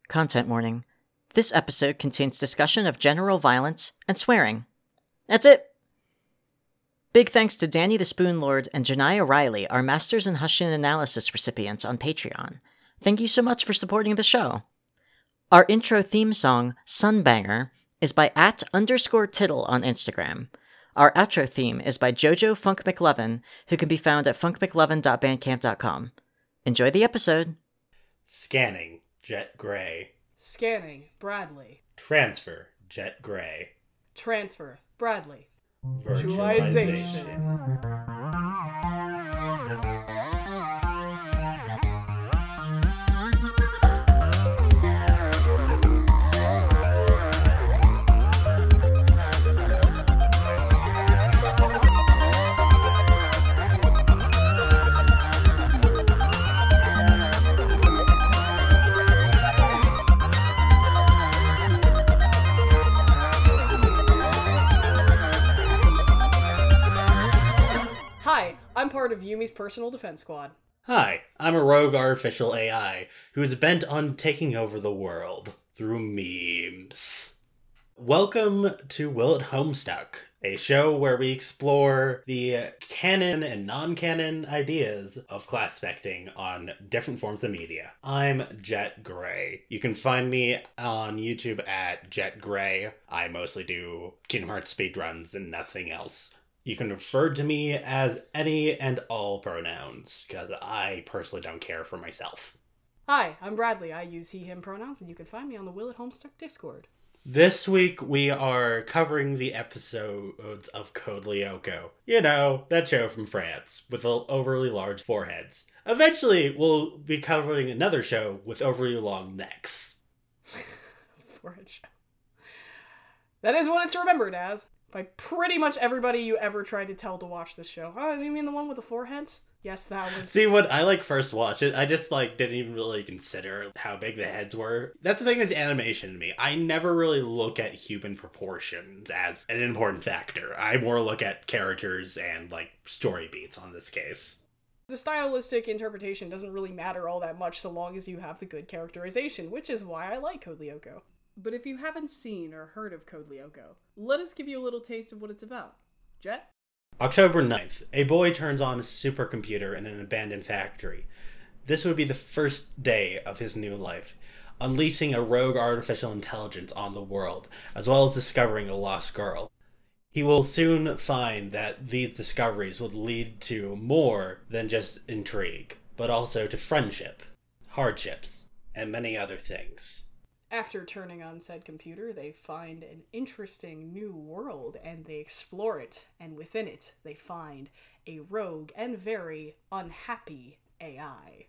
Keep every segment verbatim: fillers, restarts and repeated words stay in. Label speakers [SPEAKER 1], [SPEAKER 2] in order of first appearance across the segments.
[SPEAKER 1] Content warning. This episode contains discussion of general violence and swearing. That's it! Big thanks to Danny the Spoon Lord and Janiyah Riley, our Masters in Hushin Analysis recipients on Patreon. Thank you so much for supporting the show. Our intro theme song, Sunbanger, is by at underscore tittle on Instagram. Our outro theme is by Jojo Funk McLovin, who can be found at funk mclovin dot bandcamp dot com. Enjoy the episode.
[SPEAKER 2] Scanning, Jet Gray.
[SPEAKER 3] Scanning, Bradley.
[SPEAKER 2] Transfer, Jet Gray.
[SPEAKER 3] Transfer, Bradley.
[SPEAKER 2] Virtualization.
[SPEAKER 3] I'm part of Yumi's personal defense squad.
[SPEAKER 2] Hi, I'm a rogue artificial A I who is bent on taking over the world through memes. Welcome to Will It Homestuck, a show where we explore the canon and non-canon ideas of class specting on different forms of media. I'm Jet Gray. You can find me on YouTube at Jet Gray. I mostly do Kingdom Hearts speedruns and nothing else. You can refer to me as any and all pronouns, because I personally don't care for myself.
[SPEAKER 3] Hi, I'm Bradley. I use he, him pronouns, and you can find me on the Will It Homestuck Discord.
[SPEAKER 2] This week, we are covering the episodes of Code Lyoko. You know, that show from France, with overly large foreheads. Eventually, we'll be covering another show with overly long necks.
[SPEAKER 3] Forehead show. That is what it's remembered as. By pretty much everybody you ever tried to tell to watch this show. Oh, you mean the one with the foreheads? Yes, that one.
[SPEAKER 2] See, when I like first watched it, I just like didn't even really consider how big the heads were. That's the thing with animation to me. I never really look at human proportions as an important factor. I more look at characters and like story beats on this case.
[SPEAKER 3] The stylistic interpretation doesn't really matter all that much so long as you have the good characterization, which is why I like Code Lyoko. But if you haven't seen or heard of Code Lyoko, let us give you a little taste of what it's about. Jet?
[SPEAKER 2] October ninth, a boy turns on a supercomputer in an abandoned factory. This would be the first day of his new life, unleashing a rogue artificial intelligence on the world, as well as discovering a lost girl. He will soon find that these discoveries would lead to more than just intrigue, but also to friendship, hardships, and many other things.
[SPEAKER 3] After turning on said computer, they find an interesting new world, and they explore it, and within it, they find a rogue and very unhappy A I.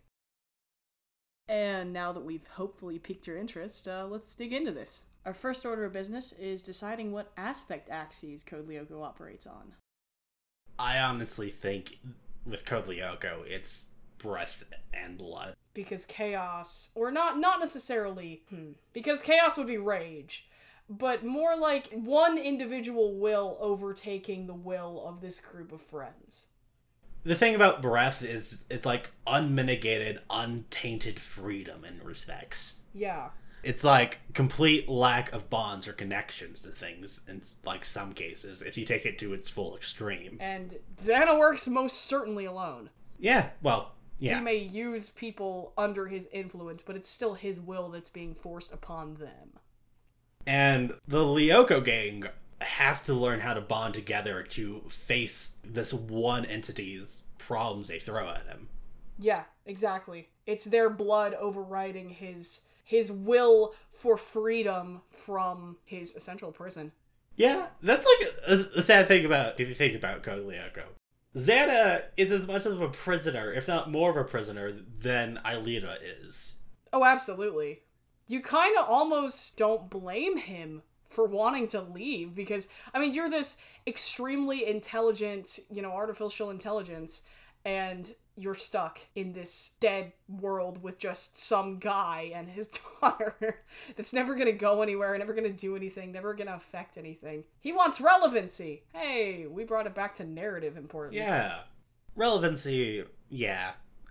[SPEAKER 3] And now that we've hopefully piqued your interest, uh, let's dig into this. Our first order of business is deciding what aspect axes Code Lyoko operates on.
[SPEAKER 2] I honestly think with Code Lyoko, it's breath and blood.
[SPEAKER 3] Because chaos, or not not necessarily, hmm, because chaos would be rage, but more like one individual will overtaking the will of this group of friends.
[SPEAKER 2] The thing about breath is it's like unmitigated, untainted freedom in respects.
[SPEAKER 3] Yeah.
[SPEAKER 2] It's like complete lack of bonds or connections to things in like some cases, if you take it to its full extreme.
[SPEAKER 3] And Xana works most certainly alone.
[SPEAKER 2] Yeah, well, yeah.
[SPEAKER 3] He may use people under his influence, but it's still his will that's being forced upon them.
[SPEAKER 2] And the Lyoko gang have to learn how to bond together to face this one entity's problems they throw at him.
[SPEAKER 3] Yeah, exactly. It's their blood overriding his his will for freedom from his essential prison.
[SPEAKER 2] Yeah, that's like a, a sad thing about, if you think about Code Lyoko. Xana is as much of a prisoner, if not more of a prisoner, than Aelita is.
[SPEAKER 3] Oh, absolutely. You kind of almost don't blame him for wanting to leave, because, I mean, you're this extremely intelligent, you know, artificial intelligence, and you're stuck in this dead world with just some guy and his daughter that's never gonna go anywhere, never gonna do anything, never gonna affect anything. He wants relevancy. Hey, we brought it back to narrative importance.
[SPEAKER 2] Yeah. Relevancy, yeah.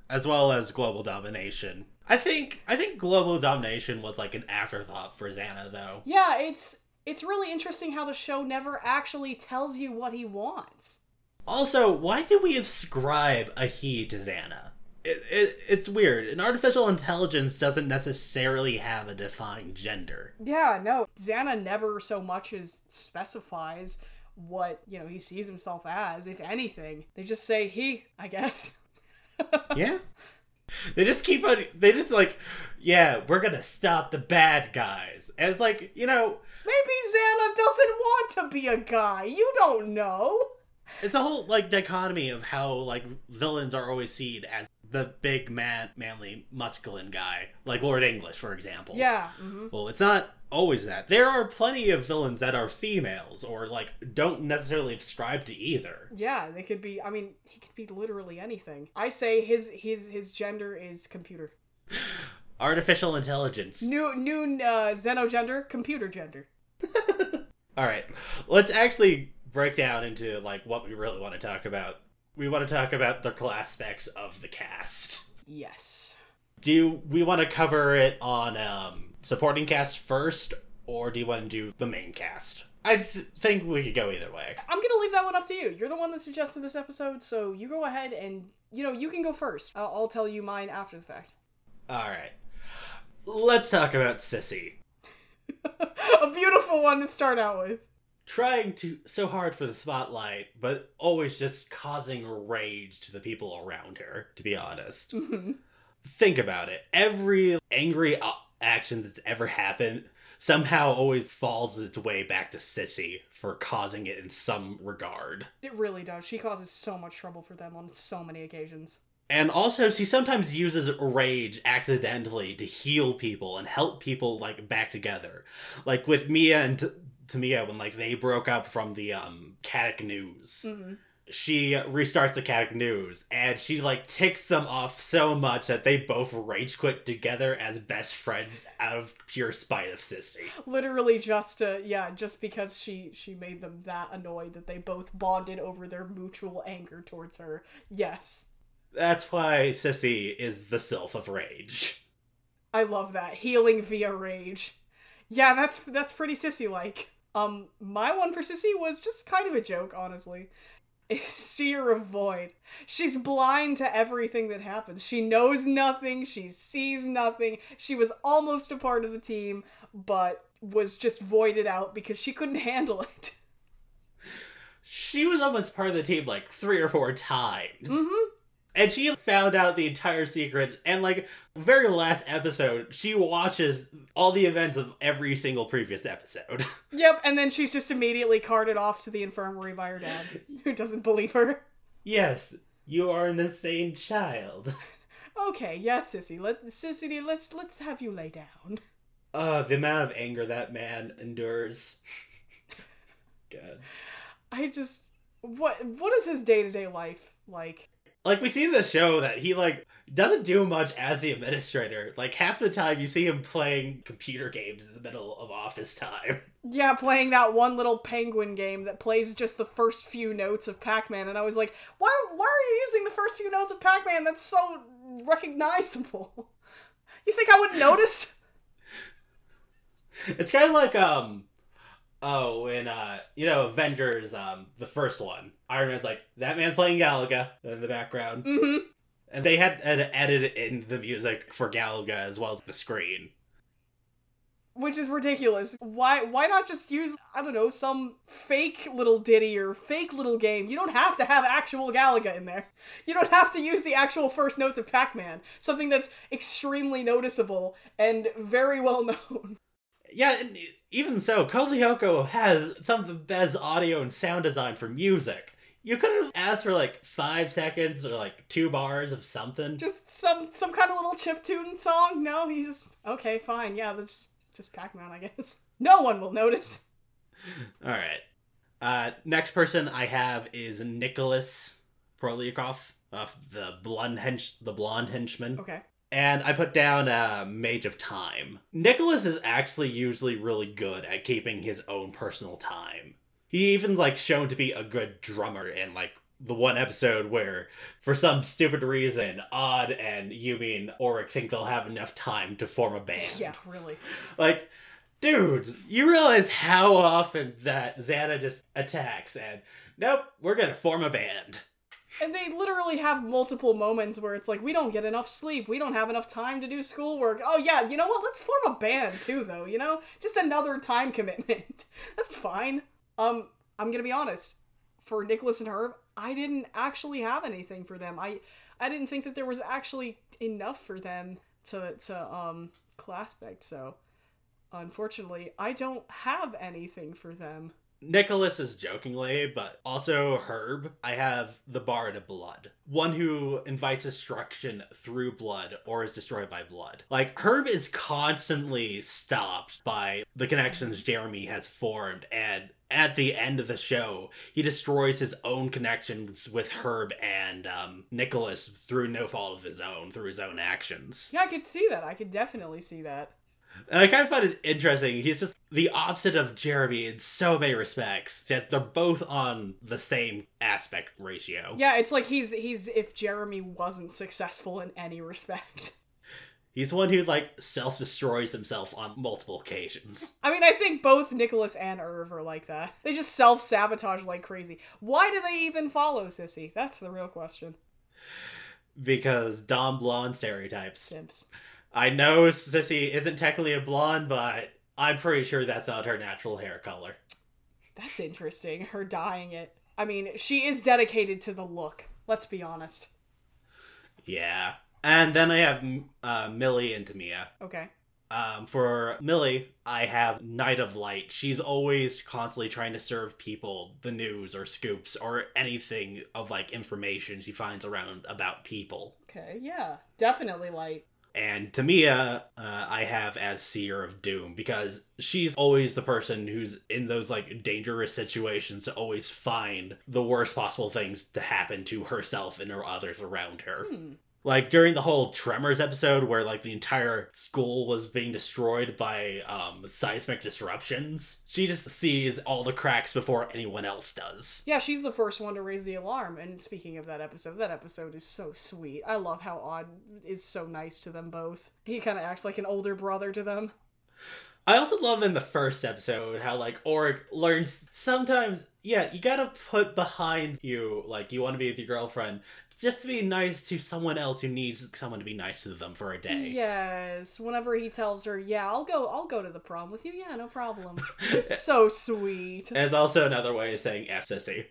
[SPEAKER 2] as well as global domination. I think I think global domination was like an afterthought for Xana, though.
[SPEAKER 3] Yeah, it's it's really interesting how the show never actually tells you what he wants.
[SPEAKER 2] Also, why did we ascribe a he to Xana? It, it, it's weird. An artificial intelligence doesn't necessarily have a defined gender.
[SPEAKER 3] Yeah, no. Xana never so much as specifies what, you know, he sees himself as, if anything. They just say he, I guess.
[SPEAKER 2] Yeah. They just keep on, they just like, yeah, we're gonna stop the bad guys. And it's like, you know...
[SPEAKER 3] Maybe Xana doesn't want to be a guy. You don't know.
[SPEAKER 2] It's a whole, like, dichotomy of how, like, villains are always seen as the big, man, manly, masculine guy. Like Lord English, for example.
[SPEAKER 3] Yeah. Mm-hmm.
[SPEAKER 2] Well, it's not always that. There are plenty of villains that are females, or, like, don't necessarily subscribe to either.
[SPEAKER 3] Yeah, they could be, I mean, he could be literally anything. I say his his his gender is computer.
[SPEAKER 2] Artificial intelligence.
[SPEAKER 3] New, new uh, xenogender, computer gender.
[SPEAKER 2] Alright, let's actually break down into, like, what we really want to talk about. We want to talk about the aspects of the cast.
[SPEAKER 3] Yes.
[SPEAKER 2] Do we want to cover it on um, supporting cast first, or do you want to do the main cast? I th- think we could go either way.
[SPEAKER 3] I'm gonna leave that one up to you. You're the one that suggested this episode, so you go ahead and, you know, you can go first. I'll, I'll tell you mine after the fact.
[SPEAKER 2] Alright. Let's talk about Sissy.
[SPEAKER 3] A beautiful one to start out with.
[SPEAKER 2] Trying to so hard for the spotlight, but always just causing rage to the people around her, to be honest.
[SPEAKER 3] Mm-hmm.
[SPEAKER 2] Think about it. Every angry action that's ever happened somehow always falls its way back to Sissy for causing it in some regard.
[SPEAKER 3] It really does. She causes so much trouble for them on so many occasions.
[SPEAKER 2] And also, she sometimes uses rage accidentally to heal people and help people, like, back together. Like, with Mia and T- Tamia, when, like, they broke up from the, um, Caddick News.
[SPEAKER 3] Mm-hmm.
[SPEAKER 2] She restarts the Caddick News, and she, like, ticks them off so much that they both rage quit together as best friends out of pure spite of Sissy.
[SPEAKER 3] Literally just, uh, yeah, just because she, she made them that annoyed that they both bonded over their mutual anger towards her. Yes.
[SPEAKER 2] That's why Sissy is the sylph of rage.
[SPEAKER 3] I love that. Healing via rage. Yeah, that's that's pretty Sissy-like. Um, my one for Sissy was just kind of a joke, honestly. Seer of Void. She's blind to everything that happens. She knows nothing, she sees nothing. She was almost a part of the team, but was just voided out because she couldn't handle it.
[SPEAKER 2] She was almost part of the team like three or four times.
[SPEAKER 3] Mm-hmm.
[SPEAKER 2] And she found out the entire secret, and, like, very last episode, she watches all the events of every single previous episode.
[SPEAKER 3] Yep, and then she's just immediately carted off to the infirmary by her dad, who doesn't believe her.
[SPEAKER 2] Yes, you are an insane child.
[SPEAKER 3] Okay, yes, Sissy. Let Sissy, let's let's have you lay down.
[SPEAKER 2] Uh, the amount of anger that man endures. God.
[SPEAKER 3] I just what what is his day-to-day life like?
[SPEAKER 2] Like, we see in the show that he, like, doesn't do much as the administrator. Like, half the time you see him playing computer games in the middle of office time.
[SPEAKER 3] Yeah, playing that one little penguin game that plays just the first few notes of Pac-Man, and I was like, why, why are you using the first few notes of Pac-Man? That's so recognizable. You think I wouldn't notice?
[SPEAKER 2] It's kind of like, um... Oh, in, uh, you know, Avengers, um, the first one. Iron Man's like, that man playing Galaga in the background.
[SPEAKER 3] Mm-hmm.
[SPEAKER 2] And they had, had edited in the music for Galaga as well as the screen.
[SPEAKER 3] Which is ridiculous. Why why not just use, I don't know, some fake little ditty or fake little game? You don't have to have actual Galaga in there. You don't have to use the actual first notes of Pac-Man. Something that's extremely noticeable and very well known.
[SPEAKER 2] Yeah, and even so, Code Lyoko has some of the best audio and sound design for music. You could have asked for like five seconds or like two bars of something.
[SPEAKER 3] Just some some kind of little chiptune song? No, he just, okay, fine, yeah, that's just Pac-Man, I guess. No one will notice.
[SPEAKER 2] Alright. Uh, next person I have is Nicholas Prolyakov of the blonde hench the blonde henchman.
[SPEAKER 3] Okay.
[SPEAKER 2] And I put down uh, Mage of Time. Nicholas is actually usually really good at keeping his own personal time. He even, like, shown to be a good drummer in, like, the one episode where, for some stupid reason, Odd and Yumi and Auric think they'll have enough time to form a band.
[SPEAKER 3] Yeah, really.
[SPEAKER 2] Like, dude, you realize how often that Xana just attacks and, nope, we're gonna form a band.
[SPEAKER 3] And they literally have multiple moments where it's like, we don't get enough sleep, we don't have enough time to do schoolwork. Oh yeah, you know what, let's form a band too, though, you know? Just another time commitment. That's fine. Um, I'm gonna be honest. For Nicholas and Herb, I didn't actually have anything for them. I I didn't think that there was actually enough for them to, to um, classmate, so unfortunately, I don't have anything for them.
[SPEAKER 2] Nicholas is jokingly, but also Herb. I have the Bard of Blood. One who invites destruction through blood or is destroyed by blood. Like, Herb is constantly stopped by the connections Jeremy has formed, and at the end of the show, he destroys his own connections with Herb and um, Nicholas through no fault of his own, through his own actions.
[SPEAKER 3] Yeah, I could see that. I could definitely see that.
[SPEAKER 2] And I kind of find it interesting. He's just the opposite of Jeremy in so many respects. That they're both on the same aspect ratio.
[SPEAKER 3] Yeah, it's like he's he's if Jeremy wasn't successful in any respect.
[SPEAKER 2] He's one who, like, self-destroys himself on multiple occasions.
[SPEAKER 3] I mean, I think both Nicholas and Irv are like that. They just self-sabotage like crazy. Why do they even follow Sissy? That's the real question.
[SPEAKER 2] Because Dom blonde stereotypes.
[SPEAKER 3] Simps.
[SPEAKER 2] I know Sissy isn't technically a blonde, but I'm pretty sure that's not her natural hair color.
[SPEAKER 3] That's interesting, her dyeing it. I mean, she is dedicated to the look, let's be honest.
[SPEAKER 2] Yeah. And then I have uh, Millie and Tamia.
[SPEAKER 3] Okay.
[SPEAKER 2] Um, for Millie, I have Night of Light. She's always constantly trying to serve people the news or scoops or anything of, like, information she finds around about people.
[SPEAKER 3] Okay, yeah. Definitely Light.
[SPEAKER 2] And Tamia, uh, I have as Seer of Doom, because she's always the person who's in those, like, dangerous situations to always find the worst possible things to happen to herself and or others around her.
[SPEAKER 3] Hmm.
[SPEAKER 2] Like, during the whole Tremors episode where, like, the entire school was being destroyed by um, seismic disruptions, she just sees all the cracks before anyone else does.
[SPEAKER 3] Yeah, she's the first one to raise the alarm. And speaking of that episode, that episode is so sweet. I love how Odd is so nice to them both. He kind of acts like an older brother to them.
[SPEAKER 2] I also love in the first episode how, like, Auric learns sometimes, yeah, you gotta put behind you, like, you want to be with your girlfriend, just to be nice to someone else who needs someone to be nice to them for a day.
[SPEAKER 3] Yes, whenever he tells her, yeah, I'll go I'll go to the prom with you, yeah, no problem. It's so sweet.
[SPEAKER 2] And it's also another way of saying F sissy.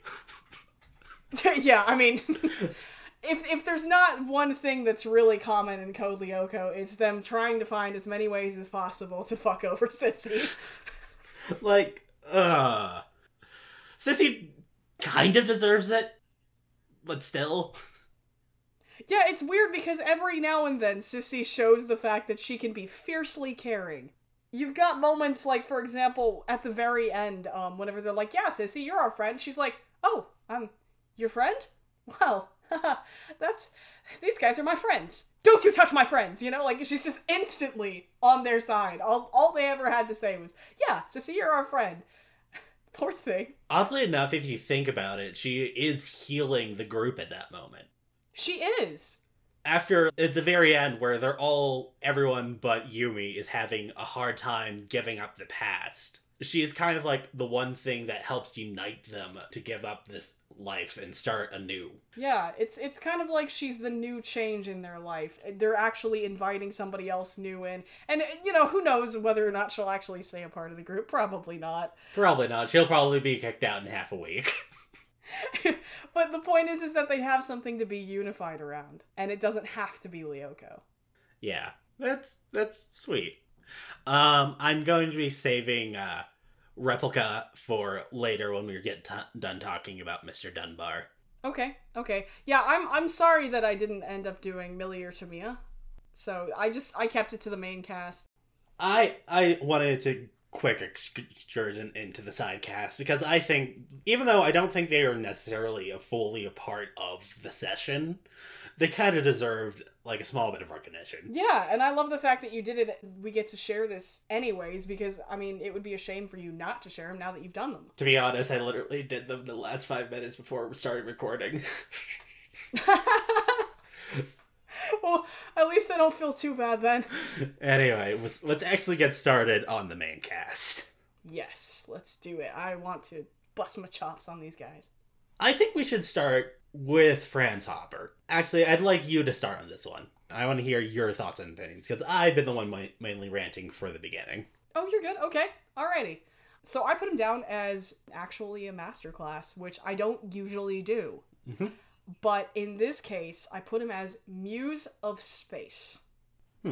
[SPEAKER 3] Yeah, I mean, if if there's not one thing that's really common in Code Lyoko, it's them trying to find as many ways as possible to fuck over Sissy.
[SPEAKER 2] Like, uh... Sissy kind of deserves it, but still...
[SPEAKER 3] Yeah, it's weird because every now and then Sissy shows the fact that she can be fiercely caring. You've got moments like, for example, at the very end, um, whenever they're like, yeah, Sissy, you're our friend. She's like, oh, I'm your friend? Well, that's... These guys are my friends. Don't you touch my friends, you know? Like, she's just instantly on their side. All, all they ever had to say was, yeah, Sissy, you're our friend. Poor thing.
[SPEAKER 2] Oddly enough, if you think about it, she is healing the group at that moment.
[SPEAKER 3] She is.
[SPEAKER 2] After, at the very end, where they're all, everyone but Yumi is having a hard time giving up the past, she is kind of like the one thing that helps unite them to give up this life and start anew.
[SPEAKER 3] Yeah, it's it's kind of like she's the new change in their life. They're actually inviting somebody else new in. And, you know, who knows whether or not she'll actually stay a part of the group. Probably not.
[SPEAKER 2] Probably not. She'll probably be kicked out in half a week.
[SPEAKER 3] But the point is, is that they have something to be unified around. And it doesn't have to be Lyoko.
[SPEAKER 2] Yeah, that's that's sweet. Um, I'm going to be saving uh, Replica for later when we get t- done talking about Mister Dunbar.
[SPEAKER 3] Okay, okay. Yeah, I'm I'm sorry that I didn't end up doing Millie or Tamia. So I just, I kept it to the main cast.
[SPEAKER 2] I I wanted to quick excursion into the side cast because I think, even though I don't think they are necessarily a fully a part of the session, they kind of deserved like a small bit of recognition.
[SPEAKER 3] Yeah, and I love the fact that you did it. We get to share this anyways, because, I mean, it would be a shame for you not to share them now that you've done them.
[SPEAKER 2] To be honest, I literally did them the last five minutes before we started recording.
[SPEAKER 3] Well, at least I don't feel too bad then.
[SPEAKER 2] Anyway, let's actually get started on the main cast.
[SPEAKER 3] Yes, let's do it. I want to bust my chops on these guys.
[SPEAKER 2] I think we should start with Franz Hopper. Actually, I'd like you to start on this one. I want to hear your thoughts and opinions, because I've been the one mi- mainly ranting for the beginning.
[SPEAKER 3] Oh, you're good? Okay. Alrighty. So I put him down as actually a masterclass, which I don't usually do.
[SPEAKER 2] Mm-hmm.
[SPEAKER 3] But in this case, I put him as Muse of Space.
[SPEAKER 2] Hmm.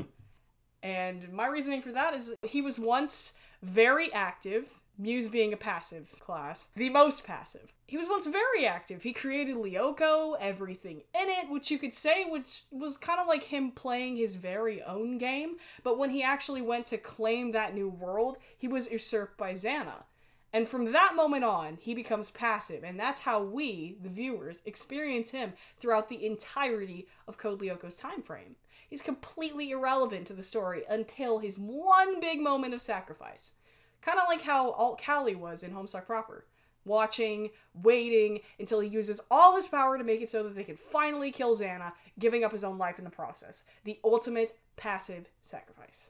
[SPEAKER 3] And my reasoning for that is he was once very active, Muse being a passive class, the most passive. He was once very active. He created Lyoko, everything in it, which you could say which was kind of like him playing his very own game. But when he actually went to claim that new world, he was usurped by Xana. And from that moment on, he becomes passive, and that's how we, the viewers, experience him throughout the entirety of Code Lyoko's time frame. He's completely irrelevant to the story until his one big moment of sacrifice. Kind of like how Alt Kali was in Homestuck proper. Watching, waiting, until he uses all his power to make it so that they can finally kill Xana, giving up his own life in the process. The ultimate passive sacrifice.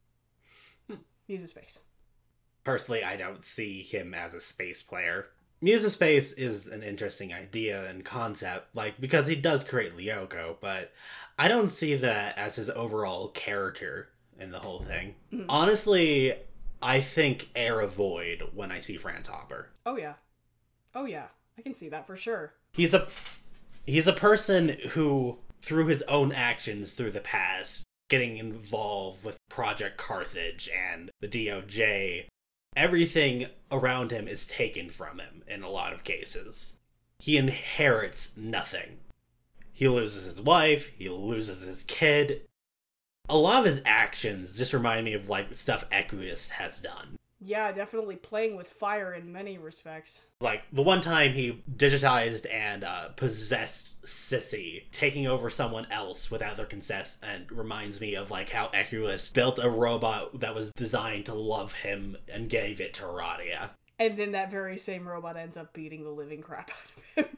[SPEAKER 3] Hmm. Muse of Space.
[SPEAKER 2] Personally, I don't see him as a space player. Muse of Space is an interesting idea and concept, like, because he does create Lyoko, but I don't see that as his overall character in the whole thing. Mm-hmm. Honestly, I think Air of Void when I see Franz Hopper.
[SPEAKER 3] Oh yeah. Oh yeah. I can see that for sure.
[SPEAKER 2] He's a he's a person who, through his own actions through the past, getting involved with Project Carthage and the D O J, everything around him is taken from him in a lot of cases. He inherits nothing. He loses his wife, he loses his kid. A lot of his actions just remind me of like stuff Equus has done.
[SPEAKER 3] Yeah, definitely playing with fire in many respects.
[SPEAKER 2] Like, the one time he digitized and uh, possessed Sissy, taking over someone else without their consent, and reminds me of, like, how Equus built a robot that was designed to love him and gave it to Radia.
[SPEAKER 3] And then that very same robot ends up beating the living crap out of him.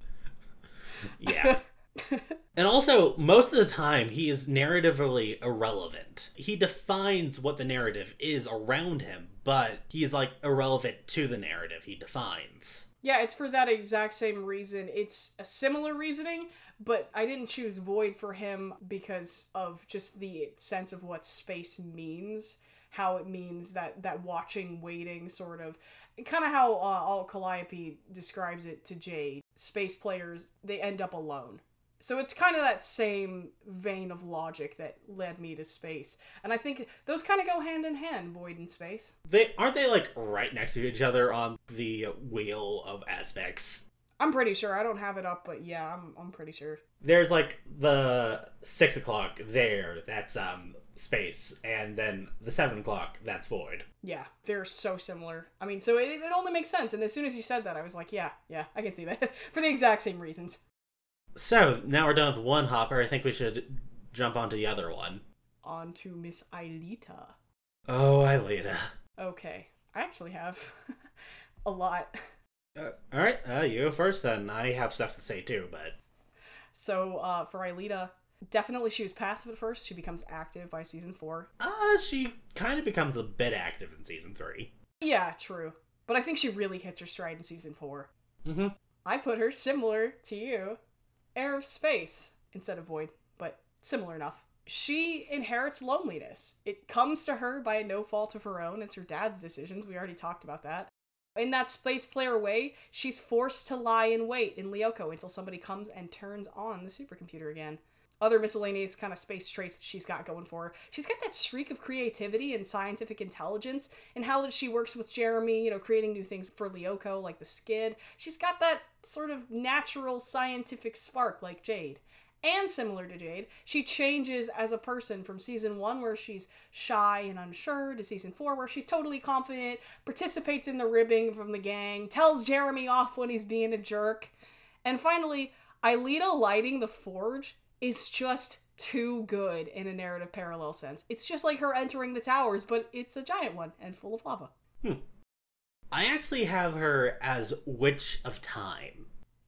[SPEAKER 2] Yeah. And also, most of the time, he is narratively irrelevant. He defines what the narrative is around him, but he is, like, irrelevant to the narrative he defines.
[SPEAKER 3] Yeah, it's for that exact same reason. It's a similar reasoning, but I didn't choose Void for him because of just the sense of what space means, how it means that, that watching, waiting sort of, kind of how uh, Alt Calliope describes it to Jade. Space players, they end up alone. So it's kind of that same vein of logic that led me to space. And I think those kind of go hand in hand, Void and space.
[SPEAKER 2] They aren't they like right next to each other on the wheel of aspects?
[SPEAKER 3] I'm pretty sure. I don't have it up, but yeah, I'm I'm pretty sure.
[SPEAKER 2] There's like the six o'clock there, that's um space, and then the seven o'clock, that's Void.
[SPEAKER 3] Yeah, they're so similar. I mean, so it, it only makes sense. And as soon as you said that, I was like, yeah, yeah, I can see that. For the exact same reasons.
[SPEAKER 2] So, now we're done with one Hopper. I think we should jump onto the other one.
[SPEAKER 3] On to Miss Aelita.
[SPEAKER 2] Oh, Aelita.
[SPEAKER 3] Okay. I actually have a lot.
[SPEAKER 2] Uh, Alright, uh, you go first then. I have stuff to say too, but...
[SPEAKER 3] So, uh, for Aelita, definitely she was passive at first. She becomes active by season four.
[SPEAKER 2] Uh, she kind of becomes a bit active in season three.
[SPEAKER 3] Yeah, true. But I think she really hits her stride in season four.
[SPEAKER 2] Mm-hmm.
[SPEAKER 3] I put her similar to you. Air of Space instead of Void, but similar enough. She inherits loneliness. It comes to her by no fault of her own. It's her dad's decisions. We already talked about that. In that space player way, she's forced to lie in wait in Lyoko until somebody comes and turns on the supercomputer again. Other miscellaneous kind of space traits that she's got going for her. She's got that streak of creativity and scientific intelligence, and how she works with Jeremy, you know, creating new things for Lyoko, like the Skid. She's got that sort of natural scientific spark like Jade. And similar to Jade, she changes as a person from season one, where she's shy and unsure, to season four, where she's totally confident, participates in the ribbing from the gang, tells Jeremy off when he's being a jerk. And finally, Aelita lighting the forge is just too good in a narrative parallel sense. It's just like her entering the towers, but it's a giant one and full of lava.
[SPEAKER 2] Hmm. I actually have her as Witch of Time.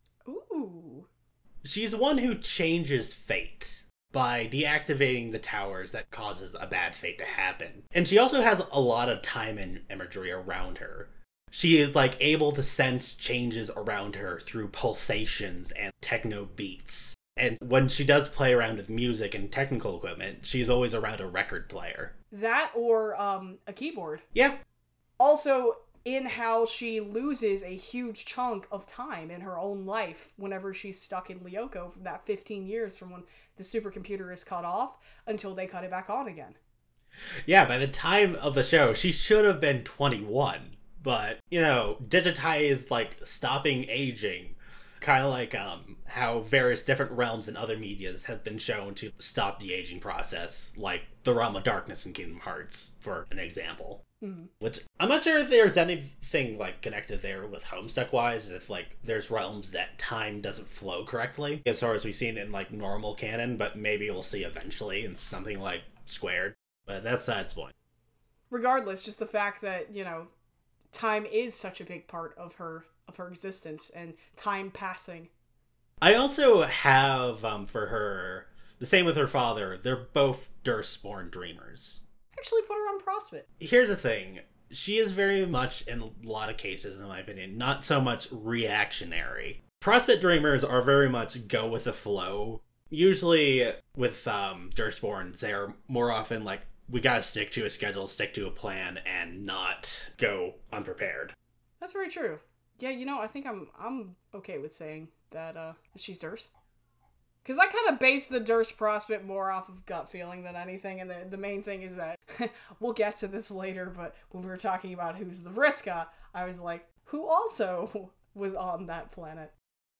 [SPEAKER 3] Ooh.
[SPEAKER 2] She's one who changes fate by deactivating the towers that causes a bad fate to happen. And she also has a lot of time and imagery around her. She is, like, able to sense changes around her through pulsations and techno beats. And when she does play around with music and technical equipment, she's always around a record player.
[SPEAKER 3] That or um, a keyboard.
[SPEAKER 2] Yeah.
[SPEAKER 3] Also, in how she loses a huge chunk of time in her own life whenever she's stuck in Lyoko from that fifteen years from when the supercomputer is cut off until they cut it back on again.
[SPEAKER 2] Yeah, by the time of the show, she should have been twenty-one. But, you know, digitized, like, stopping aging. Kind of like um, how various different realms and other medias have been shown to stop the aging process, like the Realm of Darkness in Kingdom Hearts, for an example.
[SPEAKER 3] Mm-hmm.
[SPEAKER 2] Which, I'm not sure if there's anything, like, connected there with Homestuck-wise, if, like, there's realms that time doesn't flow correctly, as far as we've seen in, like, normal canon, but maybe we'll see eventually in something like Squared. But that's besides the point.
[SPEAKER 3] Regardless, just the fact that, you know, time is such a big part of her of her existence, and time passing.
[SPEAKER 2] I also have, um, for her, the same with her father, they're both Durstborn dreamers.
[SPEAKER 3] Actually put her on CrossFit.
[SPEAKER 2] Here's the thing. She is very much, in a lot of cases, in my opinion, not so much reactionary. CrossFit dreamers are very much go with the flow. Usually, with um, Durstborns, they're more often like, we gotta stick to a schedule, stick to a plan, and not go unprepared.
[SPEAKER 3] That's very true. Yeah, you know, I think I'm I'm okay with saying that uh, she's Durst. Because I kind of base the Durst prospect more off of gut feeling than anything, and the, the main thing is that, we'll get to this later, but when we were talking about who's the Vriska, I was like, who also was on that planet?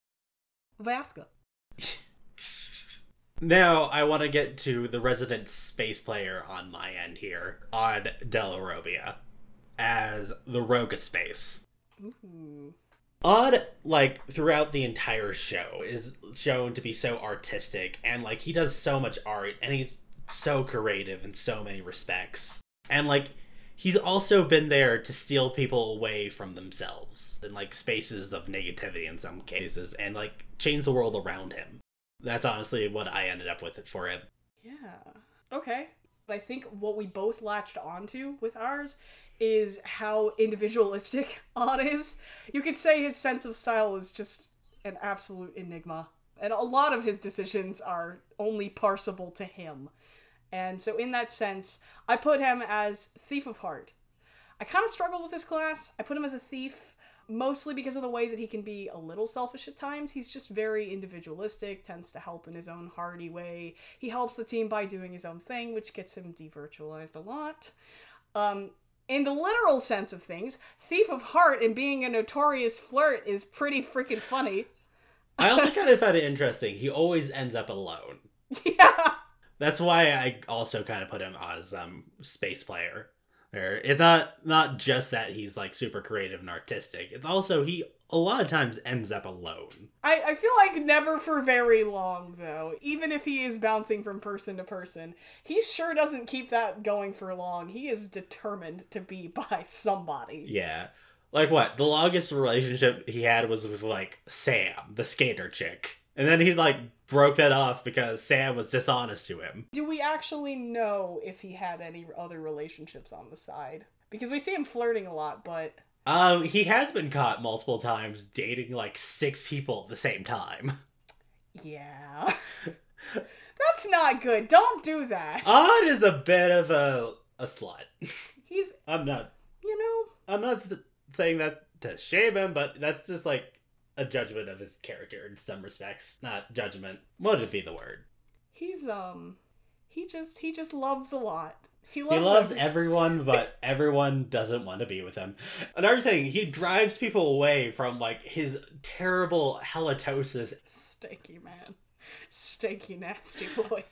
[SPEAKER 3] Vaska.
[SPEAKER 2] Now, I want to get to the resident space player on my end here, Odd Delarobia, as the Rogue of Space.
[SPEAKER 3] Ooh.
[SPEAKER 2] Odd, like, throughout the entire show, is shown to be so artistic, and, like, he does so much art, and he's so creative in so many respects. And, like, he's also been there to steal people away from themselves, in, like, spaces of negativity in some cases, and, like, change the world around him. That's honestly what I ended up with it for him.
[SPEAKER 3] Yeah. Okay. But I think what we both latched onto with ours is how individualistic Odd is. You could say his sense of style is just an absolute enigma. And a lot of his decisions are only parsable to him. And so in that sense, I put him as Thief of Heart. I kind of struggled with this class. I put him as a thief, mostly because of the way that he can be a little selfish at times. He's just very individualistic, tends to help in his own hearty way. He helps the team by doing his own thing, which gets him devirtualized a lot. Um... In the literal sense of things, Thief of Heart and being a notorious flirt is pretty freaking funny.
[SPEAKER 2] I also kind of found it interesting. He always ends up alone.
[SPEAKER 3] Yeah.
[SPEAKER 2] That's why I also kind of put him as um space player. There, it's not not just that he's like super creative and artistic. It's also he a lot of times ends up alone.
[SPEAKER 3] I, I feel like never for very long, though. Even if he is bouncing from person to person, he sure doesn't keep that going for long. He is determined to be by somebody.
[SPEAKER 2] Yeah. Like what? The longest relationship he had was with like Sam, the skater chick. And then he like broke that off because Sam was dishonest to him.
[SPEAKER 3] Do we actually know if he had any other relationships on the side? Because we see him flirting a lot, but...
[SPEAKER 2] Um, he has been caught multiple times dating like six people at the same time.
[SPEAKER 3] Yeah. That's not good. Don't do that.
[SPEAKER 2] Odd is a bit of a a slut.
[SPEAKER 3] He's...
[SPEAKER 2] I'm not...
[SPEAKER 3] You know...
[SPEAKER 2] I'm not saying that to shame him, but that's just like a judgment of his character in some respects. Not judgment. What would be the word?
[SPEAKER 3] He's, um... He just... He just loves a lot. He loves,
[SPEAKER 2] he loves
[SPEAKER 3] everyone.
[SPEAKER 2] everyone, but everyone doesn't want to be with him. Another thing, he drives people away from, like, his terrible halitosis.
[SPEAKER 3] Stinky man. Stinky, nasty boy.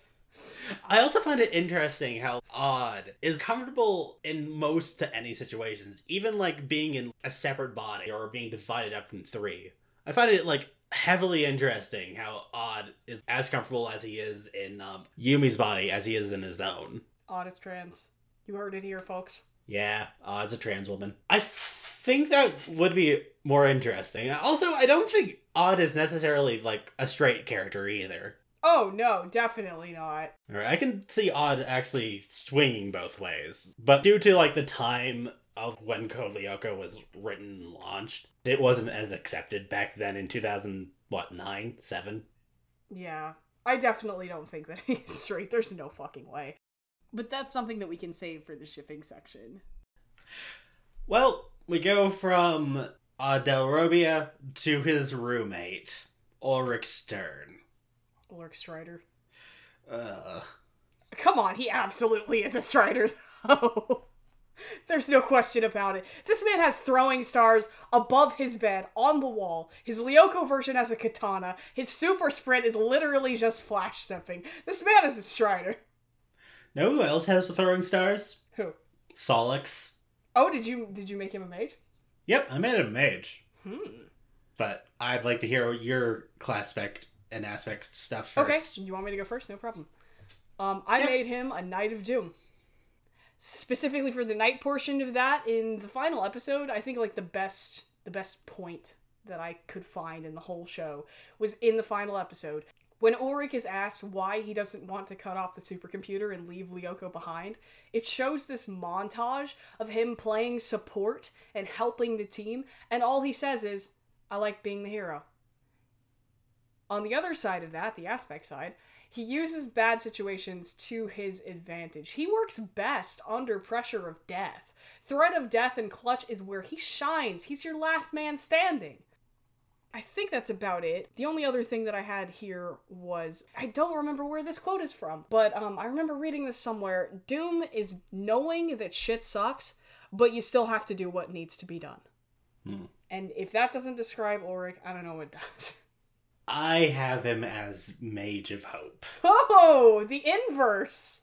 [SPEAKER 2] I also find it interesting how Odd is comfortable in most to any situations, even, like, being in a separate body or being divided up in three. I find it, like, heavily interesting how Odd is as comfortable as he is in um, Yumi's body as he is in his own.
[SPEAKER 3] Odd is trans. You heard it here, folks.
[SPEAKER 2] Yeah, Odd's a trans woman. I think that would be more interesting. Also, I don't think Odd is necessarily, like, a straight character either.
[SPEAKER 3] Oh, no, definitely not.
[SPEAKER 2] Alright, I can see Odd actually swinging both ways. But due to, like, the time of when Code Lyoko was written and launched, it wasn't as accepted back then in two thousand, what, nine? seven?
[SPEAKER 3] Yeah, I definitely don't think that he's straight. There's no fucking way. But that's something that we can save for the shipping section.
[SPEAKER 2] Well, we go from uh, Delrobia to his roommate, Ulrich Stern.
[SPEAKER 3] Ulrich Strider.
[SPEAKER 2] Ugh.
[SPEAKER 3] Come on, he absolutely is a Strider, though. There's no question about it. This man has throwing stars above his bed, on the wall. His Lyoko version has a katana. His super sprint is literally just flash stepping. This man is a Strider.
[SPEAKER 2] Know who else has the throwing stars?
[SPEAKER 3] Who?
[SPEAKER 2] Solix.
[SPEAKER 3] Oh, did you did you make him a mage?
[SPEAKER 2] Yep, I made him a mage.
[SPEAKER 3] Hmm.
[SPEAKER 2] But I'd like to hear your class spec and aspect stuff first.
[SPEAKER 3] Okay, you want me to go first? No problem. Um, I
[SPEAKER 2] Yeah.
[SPEAKER 3] made him a Knight of Doom. Specifically for the night portion of that in the final episode, I think like the best the best point that I could find in the whole show was in the final episode. When Ulrich is asked why he doesn't want to cut off the supercomputer and leave Lyoko behind, it shows this montage of him playing support and helping the team, and all he says is, I like being the hero. On the other side of that, the aspect side, he uses bad situations to his advantage. He works best under pressure of death. Threat of death and clutch is where he shines. He's your last man standing. I think that's about it. The only other thing that I had here was, I don't remember where this quote is from, but um, I remember reading this somewhere. Doom is knowing that shit sucks, but you still have to do what needs to be done.
[SPEAKER 2] Hmm.
[SPEAKER 3] And if that doesn't describe Ulrich, I don't know what does.
[SPEAKER 2] I have him as Mage of Hope.
[SPEAKER 3] Oh, the inverse.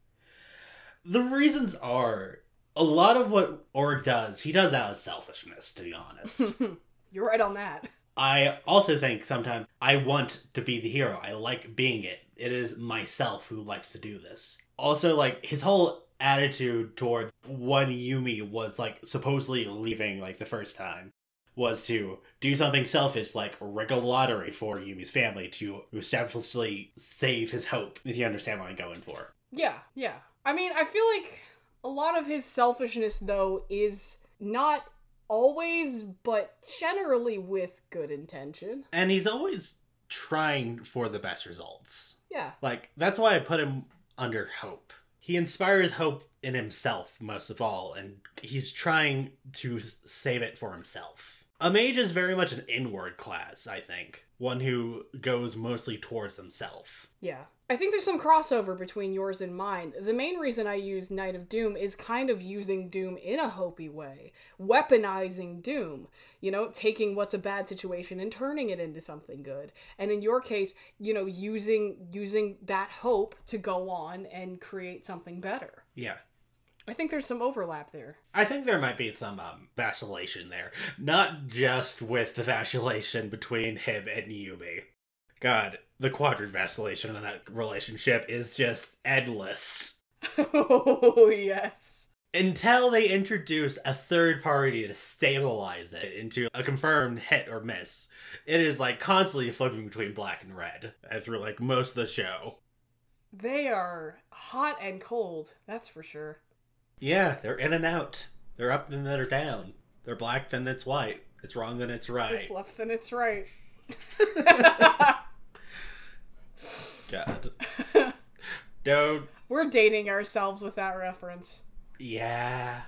[SPEAKER 2] The reasons are, a lot of what Ulrich does, he does out of selfishness, to be honest.
[SPEAKER 3] You're right on that.
[SPEAKER 2] I also think sometimes I want to be the hero. I like being it. It is myself who likes to do this. Also, like, his whole attitude towards when Yumi was, like, supposedly leaving, like, the first time, was to do something selfish, like rig a lottery for Yumi's family to selflessly save his hope, if you understand what I'm going for.
[SPEAKER 3] Yeah, yeah. I mean, I feel like a lot of his selfishness, though, is not always, but generally with good intention.
[SPEAKER 2] And he's always trying for the best results.
[SPEAKER 3] Yeah.
[SPEAKER 2] Like, that's why I put him under hope. He inspires hope in himself, most of all, and he's trying to save it for himself. A mage is very much an inward class, I think. One who goes mostly towards himself.
[SPEAKER 3] Yeah. I think there's some crossover between yours and mine. The main reason I use Knight of Doom is kind of using Doom in a hopey way. Weaponizing Doom. You know, taking what's a bad situation and turning it into something good. And in your case, you know, using using that hope to go on and create something better.
[SPEAKER 2] Yeah.
[SPEAKER 3] I think there's some overlap there.
[SPEAKER 2] I think there might be some um, vacillation there. Not just with the vacillation between him and Yumi. God, the quadrant vacillation in that relationship is just endless.
[SPEAKER 3] Oh, yes.
[SPEAKER 2] Until they introduce a third party to stabilize it into a confirmed hit or miss. It is like constantly flipping between black and red through like most of the show.
[SPEAKER 3] They are hot and cold, that's for sure.
[SPEAKER 2] Yeah, they're in and out. They're up then they're down. They're black then it's white. It's wrong then it's right.
[SPEAKER 3] It's left then it's right.
[SPEAKER 2] God. Don't.
[SPEAKER 3] We're dating ourselves with that reference.
[SPEAKER 2] Yeah.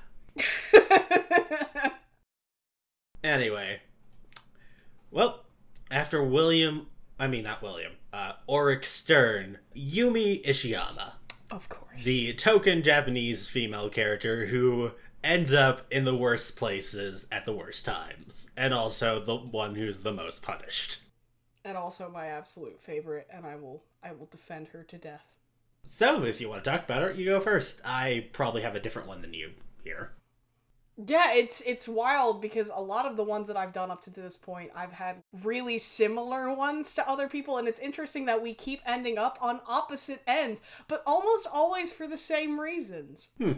[SPEAKER 2] Anyway. Well, after William, I mean not William, uh, Ulrich Stern, Yumi Ishiyama.
[SPEAKER 3] Of course.
[SPEAKER 2] The token Japanese female character who ends up in the worst places at the worst times. And also the one who's the most punished.
[SPEAKER 3] And also my absolute favorite, and I will I will defend her to death.
[SPEAKER 2] So, if you want to talk about her, you go first. I probably have a different one than you here.
[SPEAKER 3] Yeah, it's it's wild because a lot of the ones that I've done up to this point, I've had really similar ones to other people, and it's interesting that we keep ending up on opposite ends, but almost always for the same reasons.
[SPEAKER 2] Hmm.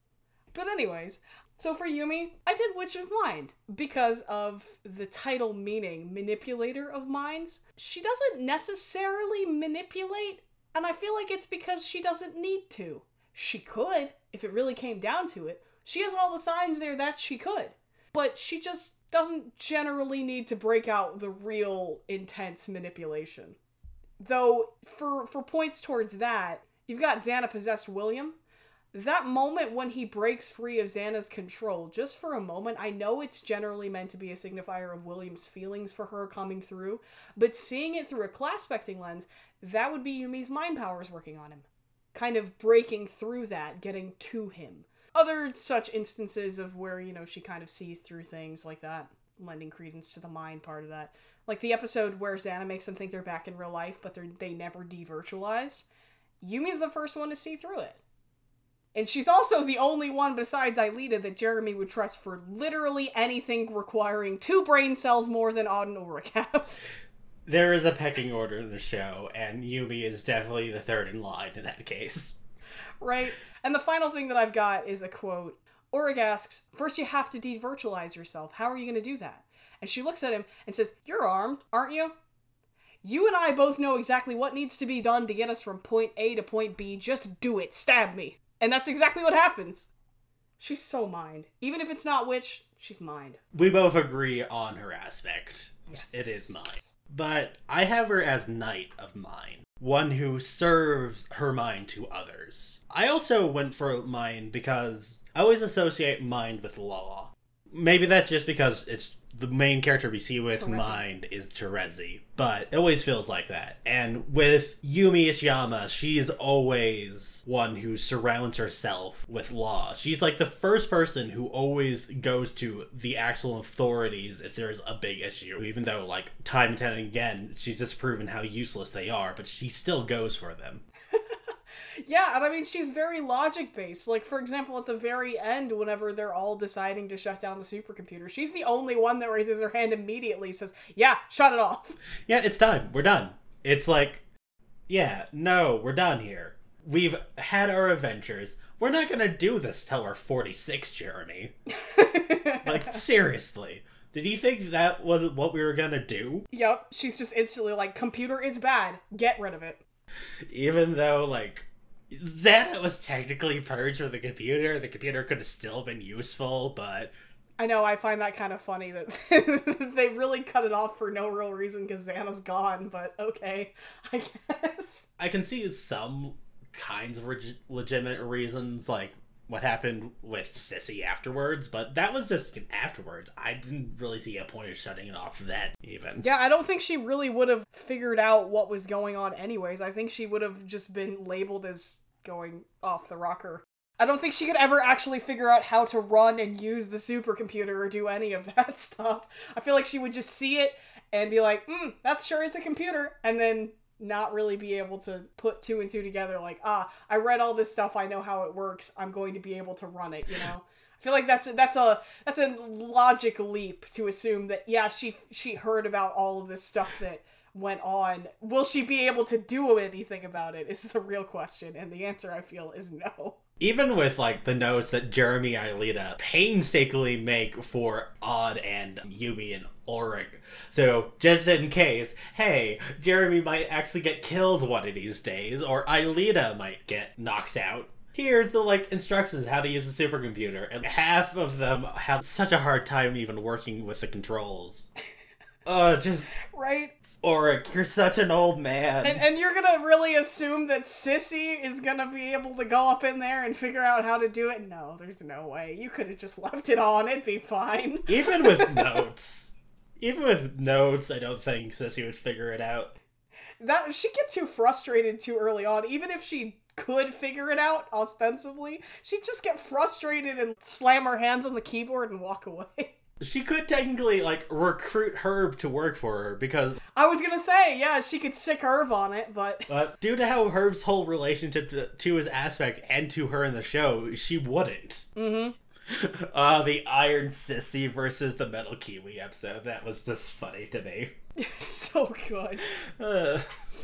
[SPEAKER 3] But anyways, so for Yumi, I did Witch of Mind because of the title meaning, Manipulator of Minds. She doesn't necessarily manipulate, and I feel like it's because she doesn't need to. She could, if it really came down to it. She has all the signs there that she could, but she just doesn't generally need to break out the real intense manipulation. Though, for, for points towards that, you've got Xana-possessed William. That moment when he breaks free of Xana's control, just for a moment, I know it's generally meant to be a signifier of William's feelings for her coming through, but seeing it through a class-specting lens, that would be Yumi's mind powers working on him. Kind of breaking through that, getting to him. Other such instances of where, you know, she kind of sees through things like that, lending credence to the mind part of that. Like the episode where Xana makes them think they're back in real life, but they're, they never de-virtualized. Yumi's the first one to see through it. And she's also the only one besides Aelita that Jeremy would trust for literally anything requiring two brain cells more than Auden Ulrich have.
[SPEAKER 2] There is a pecking order in the show, and Yumi is definitely the third in line in that case.
[SPEAKER 3] Right? And the final thing that I've got is a quote. Ulrich asks, first you have to de-virtualize yourself. How are you going to do that? And she looks at him and says, you're armed, aren't you? You and I both know exactly what needs to be done to get us from point A to point B. Just do it. Stab me. And that's exactly what happens. She's so mind. Even if it's not witch, she's mind.
[SPEAKER 2] We both agree on her aspect.
[SPEAKER 3] Yes.
[SPEAKER 2] It is mind. But I have her as Knight of Mind. One who serves her mind to others. I also went for mind because I always associate mind with law. Maybe that's just because it's the main character we see with
[SPEAKER 3] Terezi.
[SPEAKER 2] mind is Terezi, but it always feels like that. And with Yumi Ishiyama, she's always one who surrounds herself with law. She's like the first person who always goes to the actual authorities if there's a big issue, even though, like, time and time again, she's just proven how useless they are, but she still goes for them.
[SPEAKER 3] Yeah, and I mean, she's very logic-based. Like, for example, at the very end, whenever they're all deciding to shut down the supercomputer, she's the only one that raises her hand immediately, says, yeah, shut it off.
[SPEAKER 2] Yeah, it's time. We're done. It's like, yeah, no, we're done here. We've had our adventures. We're not gonna do this till our forty-sixth journey. Like, seriously. Did you think that was what we were gonna do?
[SPEAKER 3] Yep, she's just instantly like, computer is bad. Get rid of it.
[SPEAKER 2] Even though, like, Xana was technically purged with the computer, the computer could have still been useful, but...
[SPEAKER 3] I know, I find that kind of funny that they really cut it off for no real reason because Xana's gone, but okay, I guess.
[SPEAKER 2] I can see some kinds of reg- legitimate reasons, like what happened with Sissy afterwards, but that was just afterwards. I didn't really see a point of shutting it off then, even.
[SPEAKER 3] Yeah, I don't think she really would have figured out what was going on anyways. I think she would have just been labeled as going off the rocker. I don't think she could ever actually figure out how to run and use the supercomputer or do any of that stuff. I feel like she would just see it and be like, hmm, that sure is a computer, and then not really be able to put two and two together, like, ah, I read all this stuff, I know how it works, I'm going to be able to run it, you know? I feel like that's a, that's a that's a logic leap to assume that, yeah, she she heard about all of this stuff that went on. Will she be able to do anything about it is the real question, and the answer, I feel, is no.
[SPEAKER 2] Even with, like, the notes that Jeremy and Aelita painstakingly make for Odd and Yumi and Ulrich. So, just in case, hey, Jeremy might actually get killed one of these days, or Aelita might get knocked out. Here's the, like, instructions how to use the supercomputer, and half of them have such a hard time even working with the controls. Uh, just...
[SPEAKER 3] Right?
[SPEAKER 2] Ulrich, you're such an old man.
[SPEAKER 3] And, and you're gonna really assume that Sissy is gonna be able to go up in there and figure out how to do it? No, there's no way. You could have just left it on, it'd be fine.
[SPEAKER 2] Even with notes. Even with notes, I don't think Sissy would figure it out.
[SPEAKER 3] That she'd get too frustrated too early on. Even if she could figure it out, ostensibly, she'd just get frustrated and slam her hands on the keyboard and walk away.
[SPEAKER 2] She could technically, like, recruit Herb to work for her, because...
[SPEAKER 3] I was gonna say, yeah, she could sick Herb on it, but...
[SPEAKER 2] But due to how Herb's whole relationship to, to his aspect and to her in the show, she wouldn't.
[SPEAKER 3] Mm-hmm.
[SPEAKER 2] Uh, the Iron Sissy versus the Metal Kiwi episode. That was just funny to me.
[SPEAKER 3] So good.
[SPEAKER 2] Uh,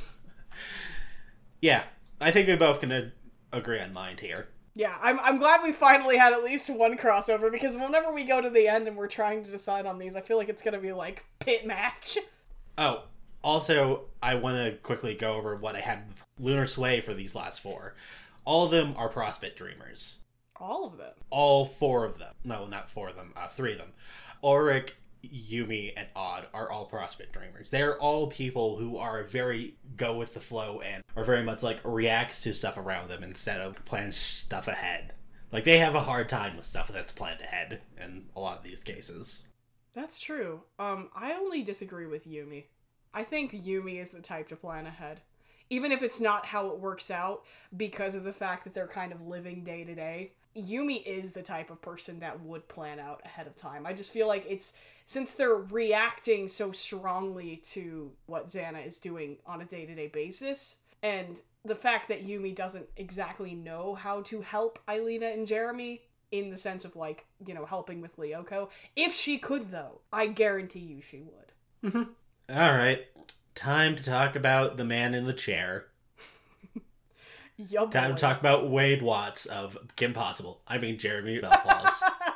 [SPEAKER 2] yeah, I think we both can a- agree on mind here.
[SPEAKER 3] Yeah, I'm I'm glad we finally had at least one crossover, because whenever we go to the end and we're trying to decide on these, I feel like it's gonna be like pit match.
[SPEAKER 2] Oh, also, I want to quickly go over what I had with Lunar Sway for these last four. All of them are CrossFit Dreamers.
[SPEAKER 3] All of them.
[SPEAKER 2] All four of them. No, not four of them. Uh, three of them. Auric, Yumi, and Odd are all CrossFit Dreamers. They're all people who are very go with the flow and are very much like reacts to stuff around them instead of plan stuff ahead. Like, they have a hard time with stuff that's planned ahead in a lot of these cases.
[SPEAKER 3] That's true. Um, I only disagree with Yumi. I think Yumi is the type to plan ahead. Even if it's not how it works out, because of the fact that they're kind of living day to day. Yumi is the type of person that would plan out ahead of time. I just feel like it's, since they're reacting so strongly to what Xana is doing on a day-to-day basis, and the fact that Yumi doesn't exactly know how to help Aelita and Jeremy, in the sense of, like, you know, helping with Lyoko. If she could, though, I guarantee you she would.
[SPEAKER 2] Mm-hmm. Alright, time to talk about the man in the chair.
[SPEAKER 3] Yo,
[SPEAKER 2] Time to talk about Wade Watts of Kim Possible. I mean, Jeremy Belfast.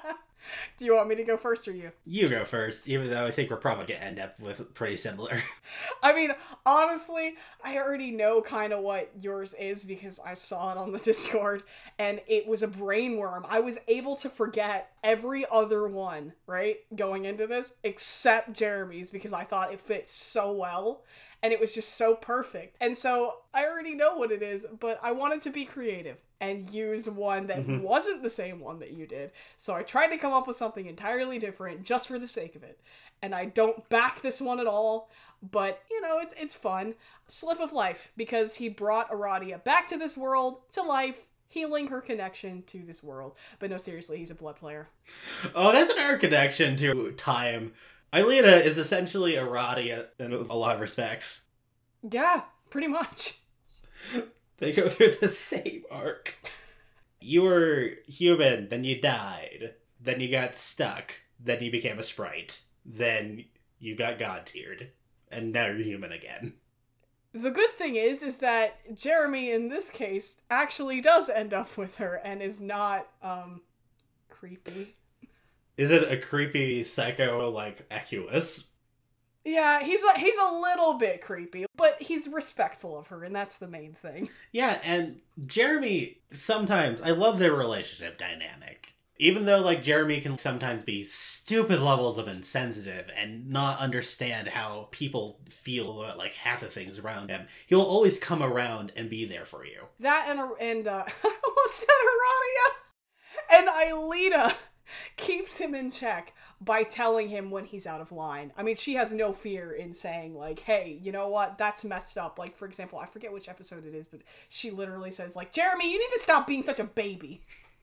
[SPEAKER 3] Do you want me to go first or you?
[SPEAKER 2] You go first, even though I think we're probably going to end up with pretty similar.
[SPEAKER 3] I mean, honestly, I already know kind of what yours is because I saw it on the Discord, and it was a brain worm. I was able to forget every other one, right, going into this, except Jeremy's, because I thought it fit so well, and it was just so perfect. And so, I already know what it is, but I wanted to be creative and use one that mm-hmm. wasn't the same one that you did. So I tried to come up with something entirely different just for the sake of it. And I don't back this one at all, but, you know, it's it's fun. Slip of Life, because he brought Aradia back to this world, to life, healing her connection to this world. But no, seriously, he's a blood player.
[SPEAKER 2] Oh, that's another connection to time. Aelita is essentially Aradia in a lot of respects.
[SPEAKER 3] Yeah, pretty much.
[SPEAKER 2] They go through the same arc. You were human, then you died, then you got stuck, then you became a sprite, then you got god-tiered, and now you're human again.
[SPEAKER 3] The good thing is, is that Jeremy, in this case, actually does end up with her and is not, um, creepy.
[SPEAKER 2] Is it a creepy psycho, like, Equus?
[SPEAKER 3] Yeah, he's a, he's a little bit creepy, but he's respectful of her, and that's the main thing.
[SPEAKER 2] Yeah, and Jeremy, sometimes, I love their relationship dynamic. Even though, like, Jeremy can sometimes be stupid levels of insensitive and not understand how people feel about, like, half the things around him, he'll always come around and be there for you.
[SPEAKER 3] That and, and uh, I almost said Aradia! And Aelita keeps him in check by telling him when he's out of line. I mean, she has no fear in saying, like, hey, you know what, that's messed up. Like, for example, I forget which episode it is, but she literally says, like, Jeremy, you need to stop being such a baby.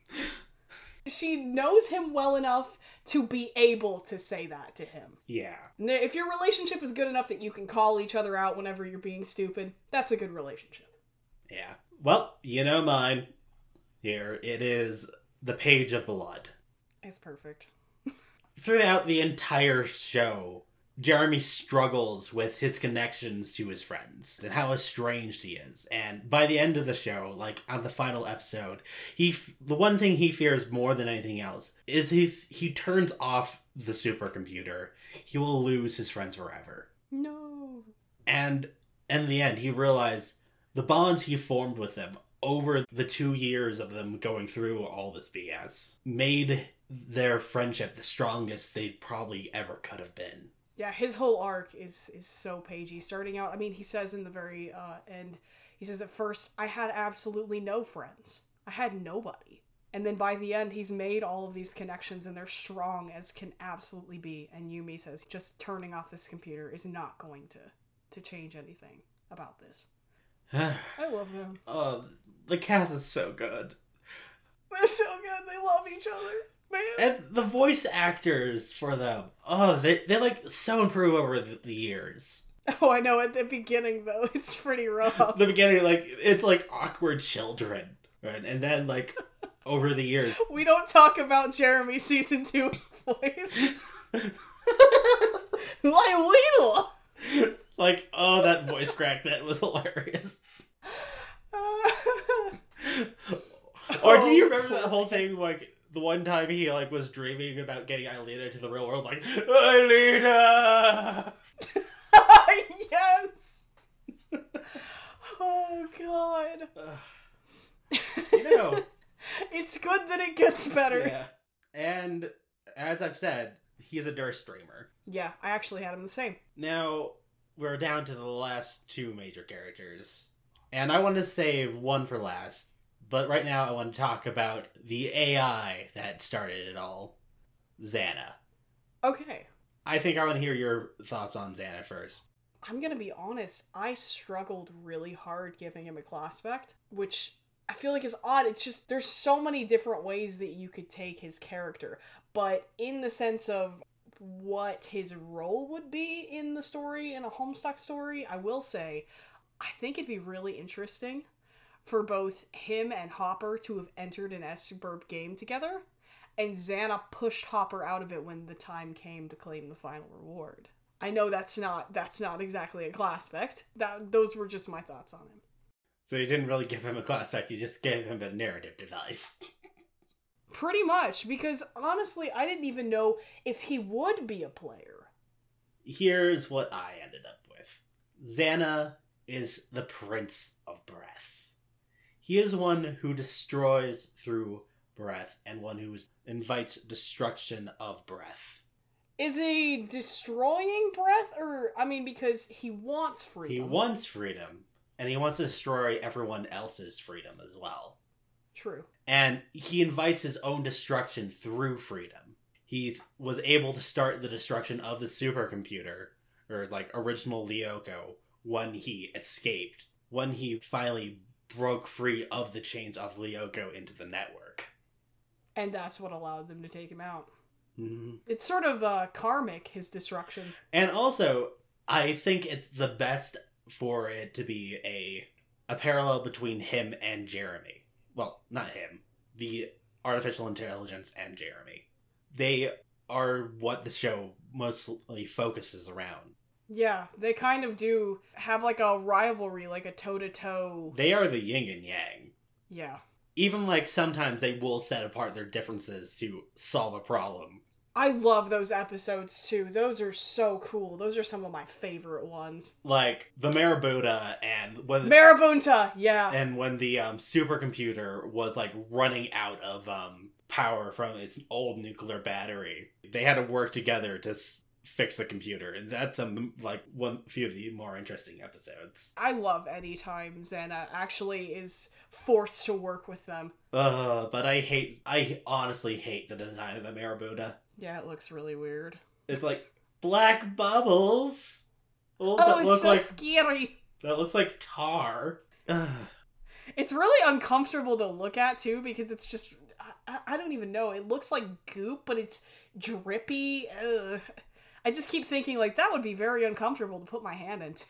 [SPEAKER 3] She knows him well enough to be able to say that to him.
[SPEAKER 2] Yeah.
[SPEAKER 3] If your relationship is good enough that you can call each other out whenever you're being stupid, that's a good relationship.
[SPEAKER 2] Yeah. Well, you know mine. Here, it is the Page of Blood.
[SPEAKER 3] It's perfect.
[SPEAKER 2] Throughout the entire show, Jeremy struggles with his connections to his friends and how estranged he is. And by the end of the show, like on the final episode, he the one thing he fears more than anything else is if he turns off the supercomputer, he will lose his friends forever.
[SPEAKER 3] No.
[SPEAKER 2] And in the end, he realized the bonds he formed with them over the two years of them going through all this B S made their friendship the strongest they probably ever could have been.
[SPEAKER 3] Yeah, his whole arc is is so pagey. Starting out, I mean, he says in the very uh, end, he says, at first, I had absolutely no friends. I had nobody. And then by the end, he's made all of these connections, and they're strong as can absolutely be. And Yumi says, just turning off this computer is not going to, to change anything about this. I love them.
[SPEAKER 2] Oh, the cast is so good.
[SPEAKER 3] They're so good. They love each other. Man.
[SPEAKER 2] And the voice actors for them, oh, they, they like so improve over the, the years.
[SPEAKER 3] Oh, I know, at the beginning, though, it's pretty rough.
[SPEAKER 2] The beginning, like, it's like awkward children, right? And then, like, over the years.
[SPEAKER 3] We don't talk about Jeremy season two voice. My wheel!
[SPEAKER 2] Like, oh, that voice crack, that was hilarious.
[SPEAKER 3] Uh,
[SPEAKER 2] Or do you remember that whole thing, like, the one time he, like, was dreaming about getting Aelita to the real world, like, Aelita!
[SPEAKER 3] Yes! Oh, God.
[SPEAKER 2] You know.
[SPEAKER 3] It's good that it gets better.
[SPEAKER 2] Yeah. And, as I've said, he's a Durst streamer.
[SPEAKER 3] Yeah, I actually had him the same.
[SPEAKER 2] Now, we're down to the last two major characters. And I want to save one for last. But right now I want to talk about the A I that started it all. Xana.
[SPEAKER 3] Okay.
[SPEAKER 2] I think I want to hear your thoughts on Xana first.
[SPEAKER 3] I'm gonna be honest, I struggled really hard giving him a class spect, which I feel like is odd. It's just, there's so many different ways that you could take his character. But in the sense of what his role would be in the story, in a Homestuck story, I will say, I think it'd be really interesting for both him and Hopper to have entered an S-Burp game together, and Xana pushed Hopper out of it when the time came to claim the final reward. I know that's not that's not exactly a class spect. That those were just my thoughts on him.
[SPEAKER 2] So you didn't really give him a class spec, you just gave him a narrative device.
[SPEAKER 3] Pretty much, because honestly, I didn't even know if he would be a player.
[SPEAKER 2] Here's what I ended up with. Xana is the Prince of Breath. He is one who destroys through breath, and one who invites destruction of breath.
[SPEAKER 3] Is he destroying breath, or, I mean, because he wants freedom.
[SPEAKER 2] He wants freedom, and he wants to destroy everyone else's freedom as well.
[SPEAKER 3] True.
[SPEAKER 2] And he invites his own destruction through freedom. He was able to start the destruction of the supercomputer, or like original Lyoko, when he escaped, when he finally broke free of the chains of Lyoko into the network.
[SPEAKER 3] And that's what allowed them to take him out.
[SPEAKER 2] Mm-hmm.
[SPEAKER 3] It's sort of uh, karmic, his destruction.
[SPEAKER 2] And also, I think it's the best for it to be a a parallel between him and Jeremy. Well, not him. The artificial intelligence and Jeremy. They are what the show mostly focuses around.
[SPEAKER 3] Yeah, they kind of do have like a rivalry, like a toe-to-toe.
[SPEAKER 2] They are the yin and yang.
[SPEAKER 3] Yeah.
[SPEAKER 2] Even like sometimes they will set apart their differences to solve a problem.
[SPEAKER 3] I love those episodes too. Those are so cool. Those are some of my favorite ones.
[SPEAKER 2] Like the Marabunta and when
[SPEAKER 3] Marabunta, yeah.
[SPEAKER 2] And when the um, supercomputer was like running out of um, power from its old nuclear battery, they had to work together to s- fix the computer, and that's um like one few of the more interesting episodes.
[SPEAKER 3] I love anytime Xana actually is forced to work with them.
[SPEAKER 2] Uh, but I hate, I honestly hate the design of the Marabunta.
[SPEAKER 3] Yeah, it looks really weird.
[SPEAKER 2] It's like black bubbles. Oh,
[SPEAKER 3] Oh,
[SPEAKER 2] that
[SPEAKER 3] it's
[SPEAKER 2] look
[SPEAKER 3] so
[SPEAKER 2] like
[SPEAKER 3] scary.
[SPEAKER 2] that looks like tar. Ugh.
[SPEAKER 3] It's really uncomfortable to look at too, because it's just, I, I don't even know. It looks like goop, but it's drippy. Ugh. I just keep thinking like that would be very uncomfortable to put my hand into.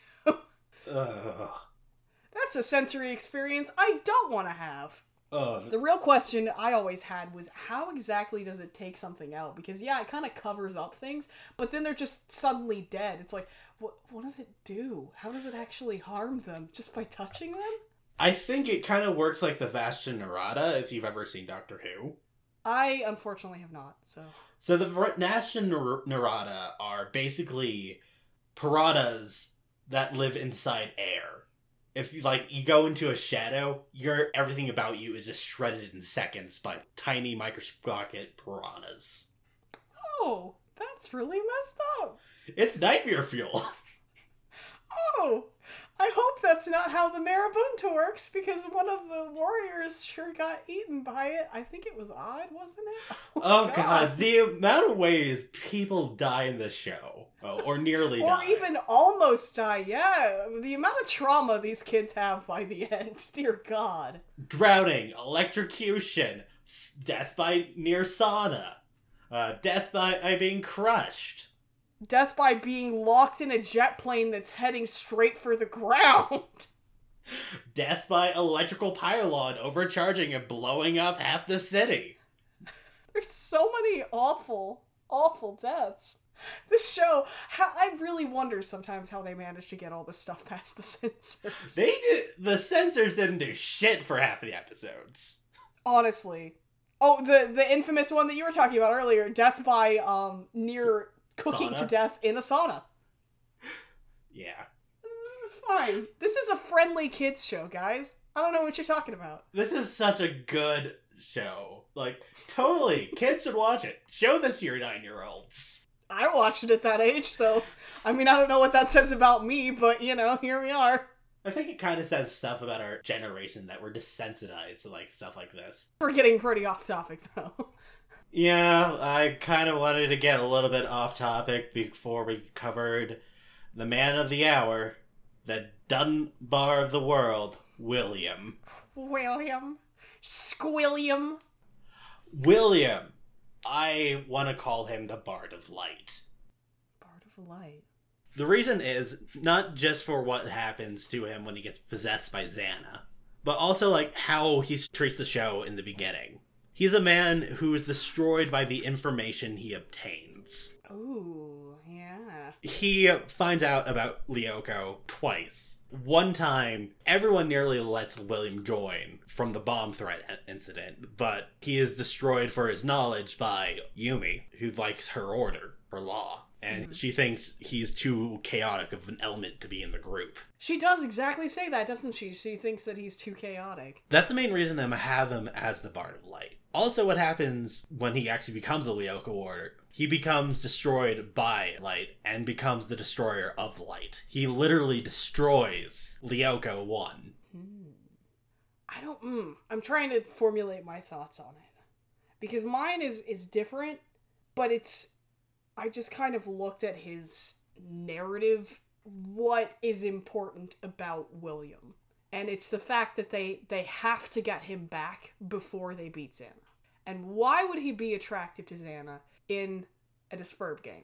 [SPEAKER 2] Ugh.
[SPEAKER 3] That's a sensory experience I don't want to have.
[SPEAKER 2] Ugh.
[SPEAKER 3] The real question I always had was, how exactly does it take something out? Because yeah, it kind of covers up things, but then they're just suddenly dead. It's like, what what does it do? How does it actually harm them? Just by touching them?
[SPEAKER 2] I think it kind of works like the Vashta Nerada, if you've ever seen Doctor Who.
[SPEAKER 3] I unfortunately have not, so...
[SPEAKER 2] So the Vashta Ner- Nerada are basically piranhas that live inside air. If you, like, you go into a shadow, your everything about you is just shredded in seconds by tiny microscopic piranhas.
[SPEAKER 3] Oh, that's really messed up.
[SPEAKER 2] It's nightmare fuel.
[SPEAKER 3] Oh, I hope that's not how the Marabunta works, because one of the warriors sure got eaten by it. I think it was Odd, wasn't it?
[SPEAKER 2] Oh, oh god. god, the amount of ways people die in this show. Oh, or nearly
[SPEAKER 3] or
[SPEAKER 2] die.
[SPEAKER 3] even almost die, yeah. The amount of trauma these kids have by the end, dear god.
[SPEAKER 2] Drowning, electrocution, death by near sauna, uh, death by, by being crushed.
[SPEAKER 3] Death by being locked in a jet plane that's heading straight for the ground.
[SPEAKER 2] Death by electrical pylon overcharging and blowing up half the city.
[SPEAKER 3] There's so many awful, awful deaths. This show, I really wonder sometimes how they managed to get all this stuff past the censors.
[SPEAKER 2] They did, the censors didn't do shit for half the episodes.
[SPEAKER 3] Honestly. Oh, the, the infamous one that you were talking about earlier, death by um near cooking
[SPEAKER 2] Sauna?
[SPEAKER 3] to death in a sauna.
[SPEAKER 2] Yeah.
[SPEAKER 3] This is fine. This is a friendly kids show, guys. I don't know what you're talking about.
[SPEAKER 2] This is such a good show. Like, totally. Kids should watch it. Show this to your nine-year-olds.
[SPEAKER 3] I watched it at that age, so, I mean, I don't know what that says about me, but, you know, here we are.
[SPEAKER 2] I think it kind of says stuff about our generation that we're desensitized to, like, stuff like this.
[SPEAKER 3] We're getting pretty off topic, though.
[SPEAKER 2] Yeah, I kind of wanted to get a little bit off topic before we covered the man of the hour, the Dunbar of the world, William.
[SPEAKER 3] William. Squilliam.
[SPEAKER 2] William. I want to call him the Bard of Light.
[SPEAKER 3] Bard of Light.
[SPEAKER 2] The reason is not just for what happens to him when he gets possessed by Xana, but also like how he treats the show in the beginning. He's a man who is destroyed by the information he obtains.
[SPEAKER 3] Ooh, yeah.
[SPEAKER 2] He finds out about Lyoko twice. One time, everyone nearly lets William join from the bomb threat incident, but he is destroyed for his knowledge by Yumi, who likes her order, her law, and mm-hmm. she thinks he's too chaotic of an element to be in the group.
[SPEAKER 3] She does exactly say that, doesn't she? She thinks that he's too chaotic.
[SPEAKER 2] That's the main reason I have him as the Bard of Light. Also, what happens when he actually becomes a Lyoko warder, he becomes destroyed by Light and becomes the destroyer of Light. He literally destroys Lyoko one.
[SPEAKER 3] Hmm. I don't, mm, I'm trying to formulate my thoughts on it. Because mine is, is different, but it's, I just kind of looked at his narrative, what is important about William. And it's the fact that they, they have to get him back before they beat Xana. And why would he be attractive to Xana in a Disperb game?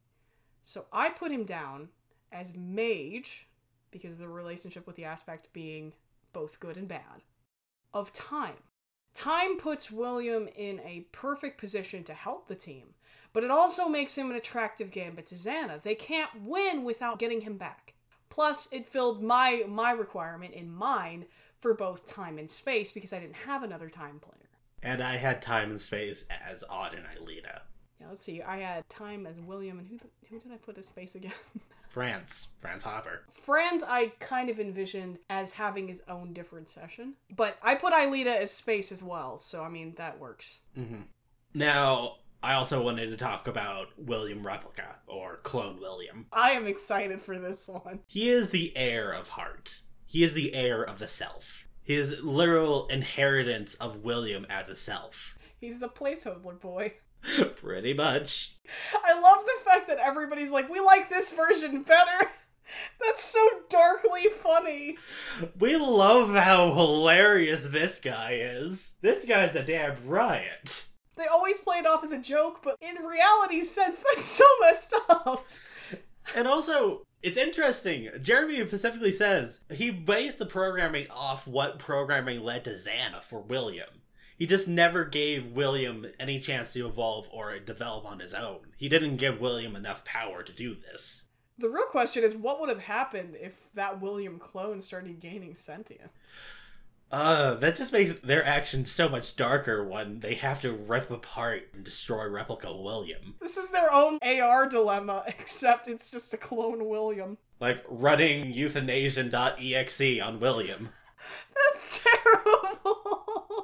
[SPEAKER 3] So I put him down as mage, because of the relationship with the aspect being both good and bad, of time. Time puts William in a perfect position to help the team, but it also makes him an attractive gambit to Xana. They can't win without getting him back. Plus, it filled my my requirement in mine for both time and space because I didn't have another time player.
[SPEAKER 2] And I had time and space as Odd and Aelita.
[SPEAKER 3] Yeah, let's see. I had time as William, and who th- who did I put as space again?
[SPEAKER 2] France. France Hopper.
[SPEAKER 3] Franz I kind of envisioned as having his own different session. But I put Aelita as space as well, so I mean, that works.
[SPEAKER 2] Mm-hmm. Now, I also wanted to talk about William Replica, or Clone William.
[SPEAKER 3] I am excited for this one.
[SPEAKER 2] He is the heir of Heart. He is the heir of the self. His literal inheritance of William as a self.
[SPEAKER 3] He's the placeholder boy.
[SPEAKER 2] Pretty much.
[SPEAKER 3] I love the fact that everybody's like, we like this version better. That's so darkly funny.
[SPEAKER 2] We love how hilarious this guy is. This guy's a damn riot.
[SPEAKER 3] They always play it off as a joke, but in reality's sense, that's so messed up.
[SPEAKER 2] And also, it's interesting. Jeremy specifically says he based the programming off what programming led to Xana for William. He just never gave William any chance to evolve or develop on his own. He didn't give William enough power to do this.
[SPEAKER 3] The real question is, what would have happened if that William clone started gaining sentience?
[SPEAKER 2] Uh, that just makes their actions so much darker when they have to rip apart and destroy Replica William.
[SPEAKER 3] This is their own A R dilemma, except it's just a clone William.
[SPEAKER 2] Like running euthanasian dot E X E on William.
[SPEAKER 3] That's terrible!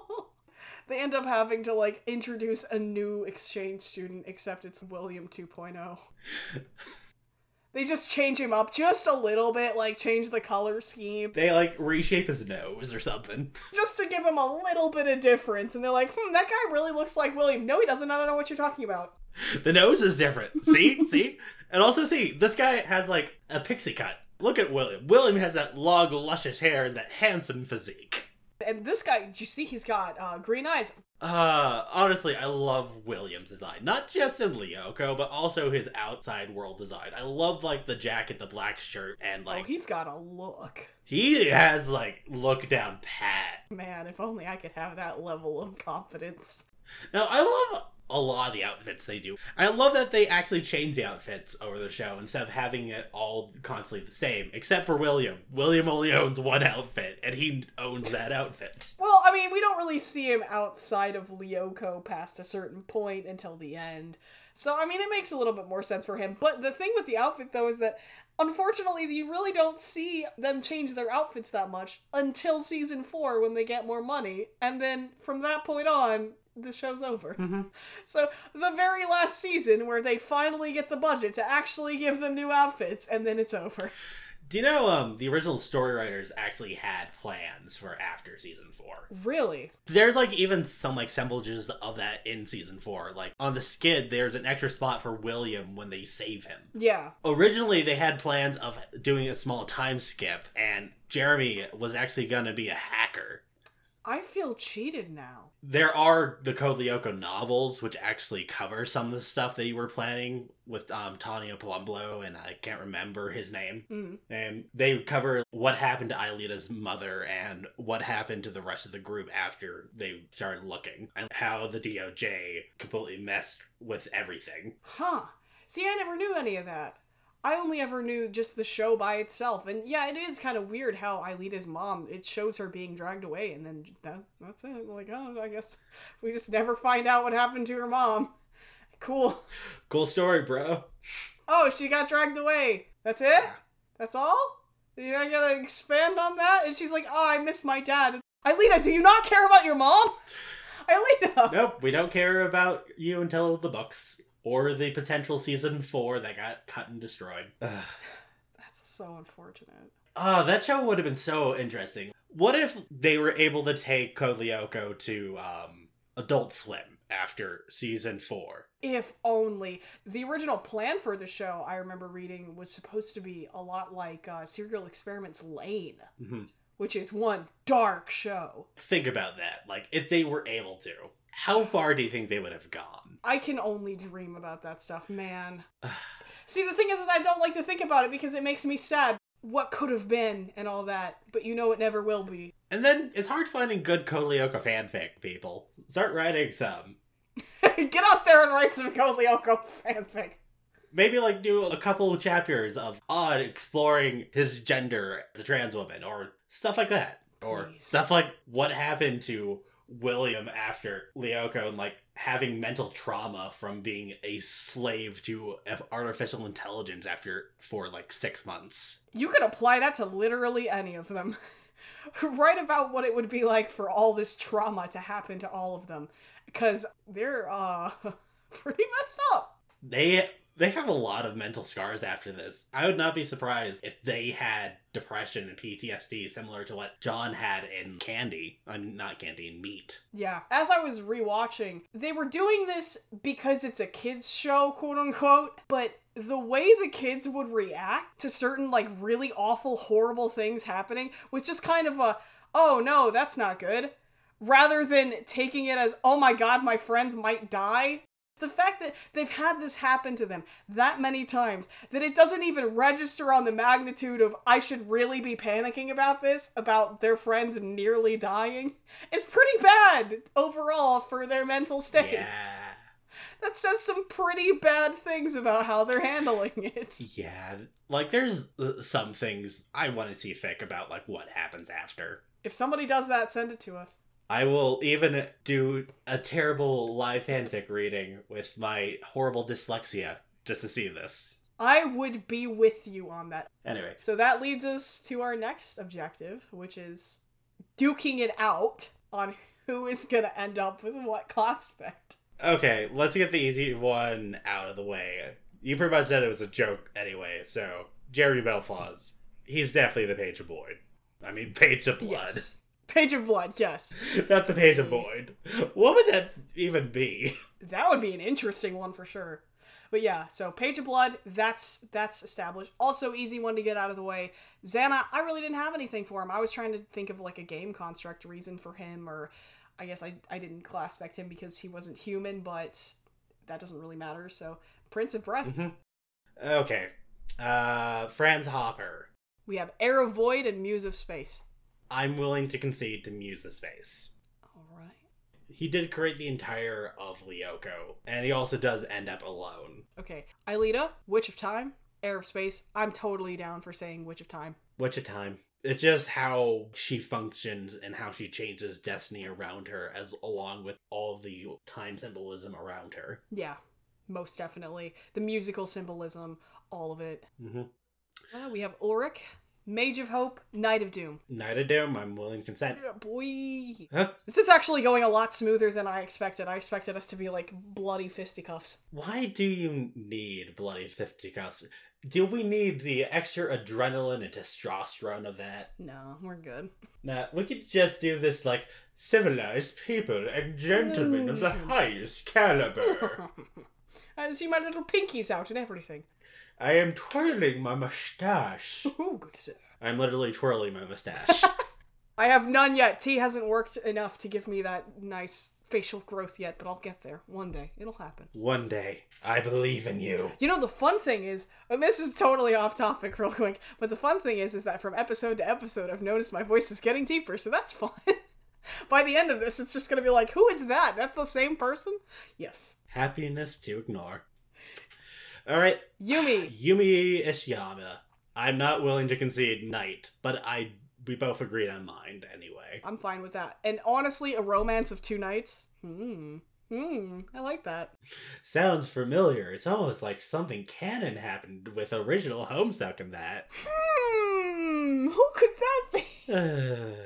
[SPEAKER 3] They end up having to, like, introduce a new exchange student, except it's William two point oh. They just change him up just a little bit, like, change the color scheme.
[SPEAKER 2] They, like, reshape his nose or something.
[SPEAKER 3] Just to give him a little bit of difference. And they're like, hmm, that guy really looks like William. No, he doesn't. I don't know what you're talking about.
[SPEAKER 2] The nose is different. See? See? And also, see, this guy has, like, a pixie cut. Look at William. William has that long, luscious hair and that handsome physique.
[SPEAKER 3] And this guy, did you see he's got uh, green eyes?
[SPEAKER 2] Uh, honestly, I love William's design. Not just in Lyoko, but also his outside world design. I love, like, the jacket, the black shirt, and, like...
[SPEAKER 3] Oh, he's got a look.
[SPEAKER 2] He has, like, look down pat.
[SPEAKER 3] Man, if only I could have that level of confidence.
[SPEAKER 2] Now, I love a lot of the outfits they do. I love that they actually change the outfits over the show instead of having it all constantly the same, except for William. William only owns one outfit, and he owns that outfit.
[SPEAKER 3] Well, I mean, we don't really see him outside of Lyoko past a certain point until the end. So, I mean, it makes a little bit more sense for him. But the thing with the outfit, though, is that unfortunately, you really don't see them change their outfits that much until season four when they get more money. And then from that point on, the show's over.
[SPEAKER 2] Mm-hmm.
[SPEAKER 3] So the very last season where they finally get the budget to actually give them new outfits, and then it's over.
[SPEAKER 2] Do you know, um, the original story writers actually had plans for after season four?
[SPEAKER 3] Really?
[SPEAKER 2] There's, like, even some, like, semblages of that in season four. Like, on the skid, there's an extra spot for William when they save him.
[SPEAKER 3] Yeah.
[SPEAKER 2] Originally, they had plans of doing a small time skip, and Jeremy was actually gonna be a hacker.
[SPEAKER 3] I feel cheated now.
[SPEAKER 2] There are the Code Lyoko novels, which actually cover some of the stuff that you were planning with um, Tonio Palumbo, and I can't remember his name.
[SPEAKER 3] Mm.
[SPEAKER 2] And they cover what happened to Aelita's mother and what happened to the rest of the group after they started looking, and how the D O J completely messed with everything.
[SPEAKER 3] Huh. See, I never knew any of that. I only ever knew just the show by itself. And yeah, it is kind of weird how Aelita's mom, it shows her being dragged away, and then that's, that's it. Like, oh, I guess we just never find out what happened to her mom. Cool.
[SPEAKER 2] Cool story, bro.
[SPEAKER 3] Oh, she got dragged away. That's it? That's all? You're not gonna expand on that? And she's like, oh, I miss my dad. Aelita, do you not care about your mom? Aelita!
[SPEAKER 2] Nope, we don't care about you until the books. Or the potential season four that got cut and destroyed. Ugh.
[SPEAKER 3] That's so unfortunate.
[SPEAKER 2] Oh, that show would have been so interesting. What if they were able to take Code Lyoko to um, Adult Swim after season four?
[SPEAKER 3] If only. The original plan for the show, I remember reading, was supposed to be a lot like uh, Serial Experiments Lane.
[SPEAKER 2] Mm-hmm.
[SPEAKER 3] Which is one dark show.
[SPEAKER 2] Think about that. Like, if they were able to, how far do you think they would have gone?
[SPEAKER 3] I can only dream about that stuff, man. See, the thing is that I don't like to think about it because it makes me sad. What could have been and all that, but you know it never will be.
[SPEAKER 2] And then it's hard finding good Code Lyoko fanfic, people. Start writing some.
[SPEAKER 3] Get out there and write some Code Lyoko fanfic.
[SPEAKER 2] Maybe, like, do a couple of chapters of Odd exploring his gender as a trans woman, or stuff like that.
[SPEAKER 3] Please.
[SPEAKER 2] Or stuff like what happened to William after Lyoko and, like, having mental trauma from being a slave to artificial intelligence after, for, like, six months.
[SPEAKER 3] You could apply that to literally any of them. Write about what it would be like for all this trauma to happen to all of them. Because they're, uh, pretty messed up.
[SPEAKER 2] They... They have a lot of mental scars after this. I would not be surprised if they had depression and P T S D similar to what John had in Candy. I mean, not Candy, in Meat.
[SPEAKER 3] Yeah. As I was rewatching, they were doing this because it's a kids show, quote unquote, but the way the kids would react to certain, like, really awful, horrible things happening was just kind of a, oh no, that's not good. Rather than taking it as, oh my god, my friends might die. The fact that they've had this happen to them that many times, that it doesn't even register on the magnitude of, I should really be panicking about this, about their friends nearly dying, is pretty bad overall for their mental states.
[SPEAKER 2] Yeah.
[SPEAKER 3] That says some pretty bad things about how they're handling it.
[SPEAKER 2] Yeah, like, there's some things I want to see fic about, like, what happens after.
[SPEAKER 3] If somebody does that, send it to us.
[SPEAKER 2] I will even do a terrible live fanfic reading with my horrible dyslexia just to see this.
[SPEAKER 3] I would be with you on that.
[SPEAKER 2] Anyway.
[SPEAKER 3] So that leads us to our next objective, which is duking it out on who is going to end up with what classmate.
[SPEAKER 2] Okay, let's get the easy one out of the way. You pretty much said it was a joke anyway, so Jeremy Belfast, he's definitely the Page of Blood. I mean, Page of Blood.
[SPEAKER 3] Yes. Page of Blood, yes.
[SPEAKER 2] Not the Page of Void. What would that even be?
[SPEAKER 3] That would be an interesting one for sure. But yeah, so Page of Blood, that's that's established. Also, easy one to get out of the way. Xana, I really didn't have anything for him. I was trying to think of like a game construct reason for him, or I guess I, I didn't class spec him because he wasn't human, but that doesn't really matter. So, Prince of Breath.
[SPEAKER 2] Mm-hmm. Okay. Uh, Franz Hopper.
[SPEAKER 3] We have Air of Void and Muse of Space.
[SPEAKER 2] I'm willing to concede to Muse of Space.
[SPEAKER 3] Alright.
[SPEAKER 2] He did create the entire of Lyoko, and he also does end up alone.
[SPEAKER 3] Okay. Aelita, Witch of Time, Air of Space. I'm totally down for saying Witch of Time.
[SPEAKER 2] Witch of Time. It's just how she functions and how she changes destiny around her, as along with all the time symbolism around her.
[SPEAKER 3] Yeah, most definitely. The musical symbolism, all of it.
[SPEAKER 2] Mm-hmm.
[SPEAKER 3] Uh, we have Ulrich, Mage of Hope, Knight of Doom.
[SPEAKER 2] Knight of Doom, I'm willing to consent.
[SPEAKER 3] Yeah, boy.
[SPEAKER 2] Huh?
[SPEAKER 3] This is actually going a lot smoother than I expected. I expected us to be like bloody fisticuffs.
[SPEAKER 2] Why do you need bloody fisticuffs? Do we need the extra adrenaline and testosterone of that?
[SPEAKER 3] No, we're good.
[SPEAKER 2] Nah, we could just do this like civilized people and gentlemen of the highest caliber.
[SPEAKER 3] I see my little pinkies out and everything.
[SPEAKER 2] I am twirling my mustache.
[SPEAKER 3] Ooh, good sir.
[SPEAKER 2] I'm literally twirling my mustache.
[SPEAKER 3] I have none yet. Tea hasn't worked enough to give me that nice facial growth yet, but I'll get there. One day. It'll happen.
[SPEAKER 2] One day. I believe in you.
[SPEAKER 3] You know, the fun thing is, and this is totally off topic real quick, but the fun thing is, is that from episode to episode, I've noticed my voice is getting deeper, so that's fun. By the end of this, it's just going to be like, who is that? That's the same person? Yes.
[SPEAKER 2] Happiness to ignore. Alright.
[SPEAKER 3] Yumi.
[SPEAKER 2] Yumi Ishiyama. I'm not willing to concede Knight, but I we both agreed on mine anyway.
[SPEAKER 3] I'm fine with that. And honestly, a romance of two nights? Hmm. Hmm. I like that.
[SPEAKER 2] Sounds familiar. It's almost like something canon happened with original Homestuck in that.
[SPEAKER 3] Hmm. Who could that be?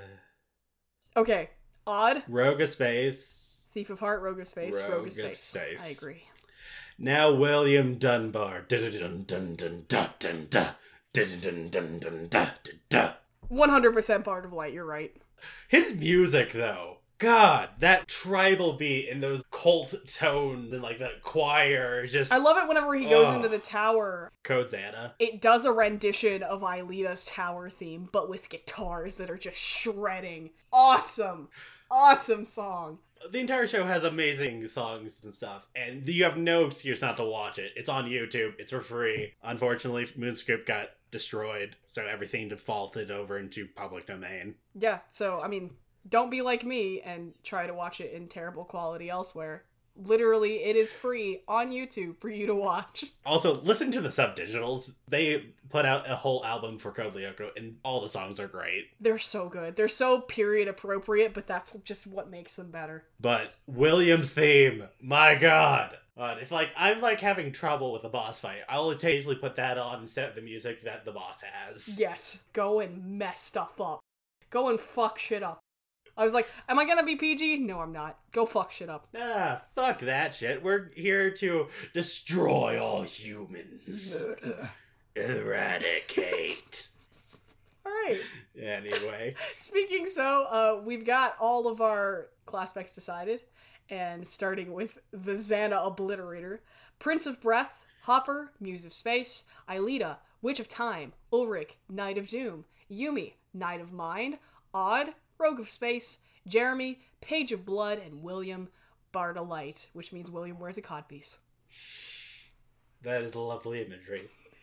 [SPEAKER 3] Okay. Odd.
[SPEAKER 2] Rogue of Space.
[SPEAKER 3] Thief of Heart, Rogue of Space,
[SPEAKER 2] Rogue
[SPEAKER 3] Rogue of
[SPEAKER 2] of
[SPEAKER 3] Space.
[SPEAKER 2] Space.
[SPEAKER 3] I agree.
[SPEAKER 2] Now William Dunbar. Dun dun dun dun dun dun dun dun dun dun dun dun dun.
[SPEAKER 3] one hundred percent part of Light, you're right.
[SPEAKER 2] His music, though. God, that tribal beat and those cult tones and like that choir just...
[SPEAKER 3] I love it whenever he goes
[SPEAKER 2] Oh.
[SPEAKER 3] into the tower.
[SPEAKER 2] Code Xana.
[SPEAKER 3] It does a rendition of Aelita's tower theme, but with guitars that are just shredding. Awesome. Awesome song.
[SPEAKER 2] The entire show has amazing songs and stuff, and you have no excuse not to watch it. It's on YouTube. It's for free. Unfortunately, Moonscoop got destroyed, so everything defaulted over into public domain.
[SPEAKER 3] Yeah, so, I mean, don't be like me and try to watch it in terrible quality elsewhere. Literally, it is free on YouTube for you to watch.
[SPEAKER 2] Also, listen to the Subdigitals. They put out a whole album for Code Lyoko, and all the songs are great.
[SPEAKER 3] They're so good. They're so period appropriate, but that's just what makes them better.
[SPEAKER 2] But William's theme, my god. Uh, if like I'm like having trouble with a boss fight, I'll occasionally put that on instead of the music that the boss has.
[SPEAKER 3] Yes, go and mess stuff up. Go and fuck shit up. I was like, am I gonna be P G? No, I'm not. Go fuck shit up.
[SPEAKER 2] Ah, fuck that shit. We're here to destroy all humans.
[SPEAKER 3] Murder.
[SPEAKER 2] Eradicate.
[SPEAKER 3] Alright.
[SPEAKER 2] Anyway.
[SPEAKER 3] Speaking so, uh, we've got all of our class specs decided. And starting with the Xana Obliterator, Prince of Breath, Hopper, Muse of Space, Aelita, Witch of Time, Ulrich, Knight of Doom, Yumi, Knight of Mind, Odd, Rogue of Space, Jeremy, Page of Blood, and William, Bard of Light, which means William wears a codpiece.
[SPEAKER 2] That is lovely imagery.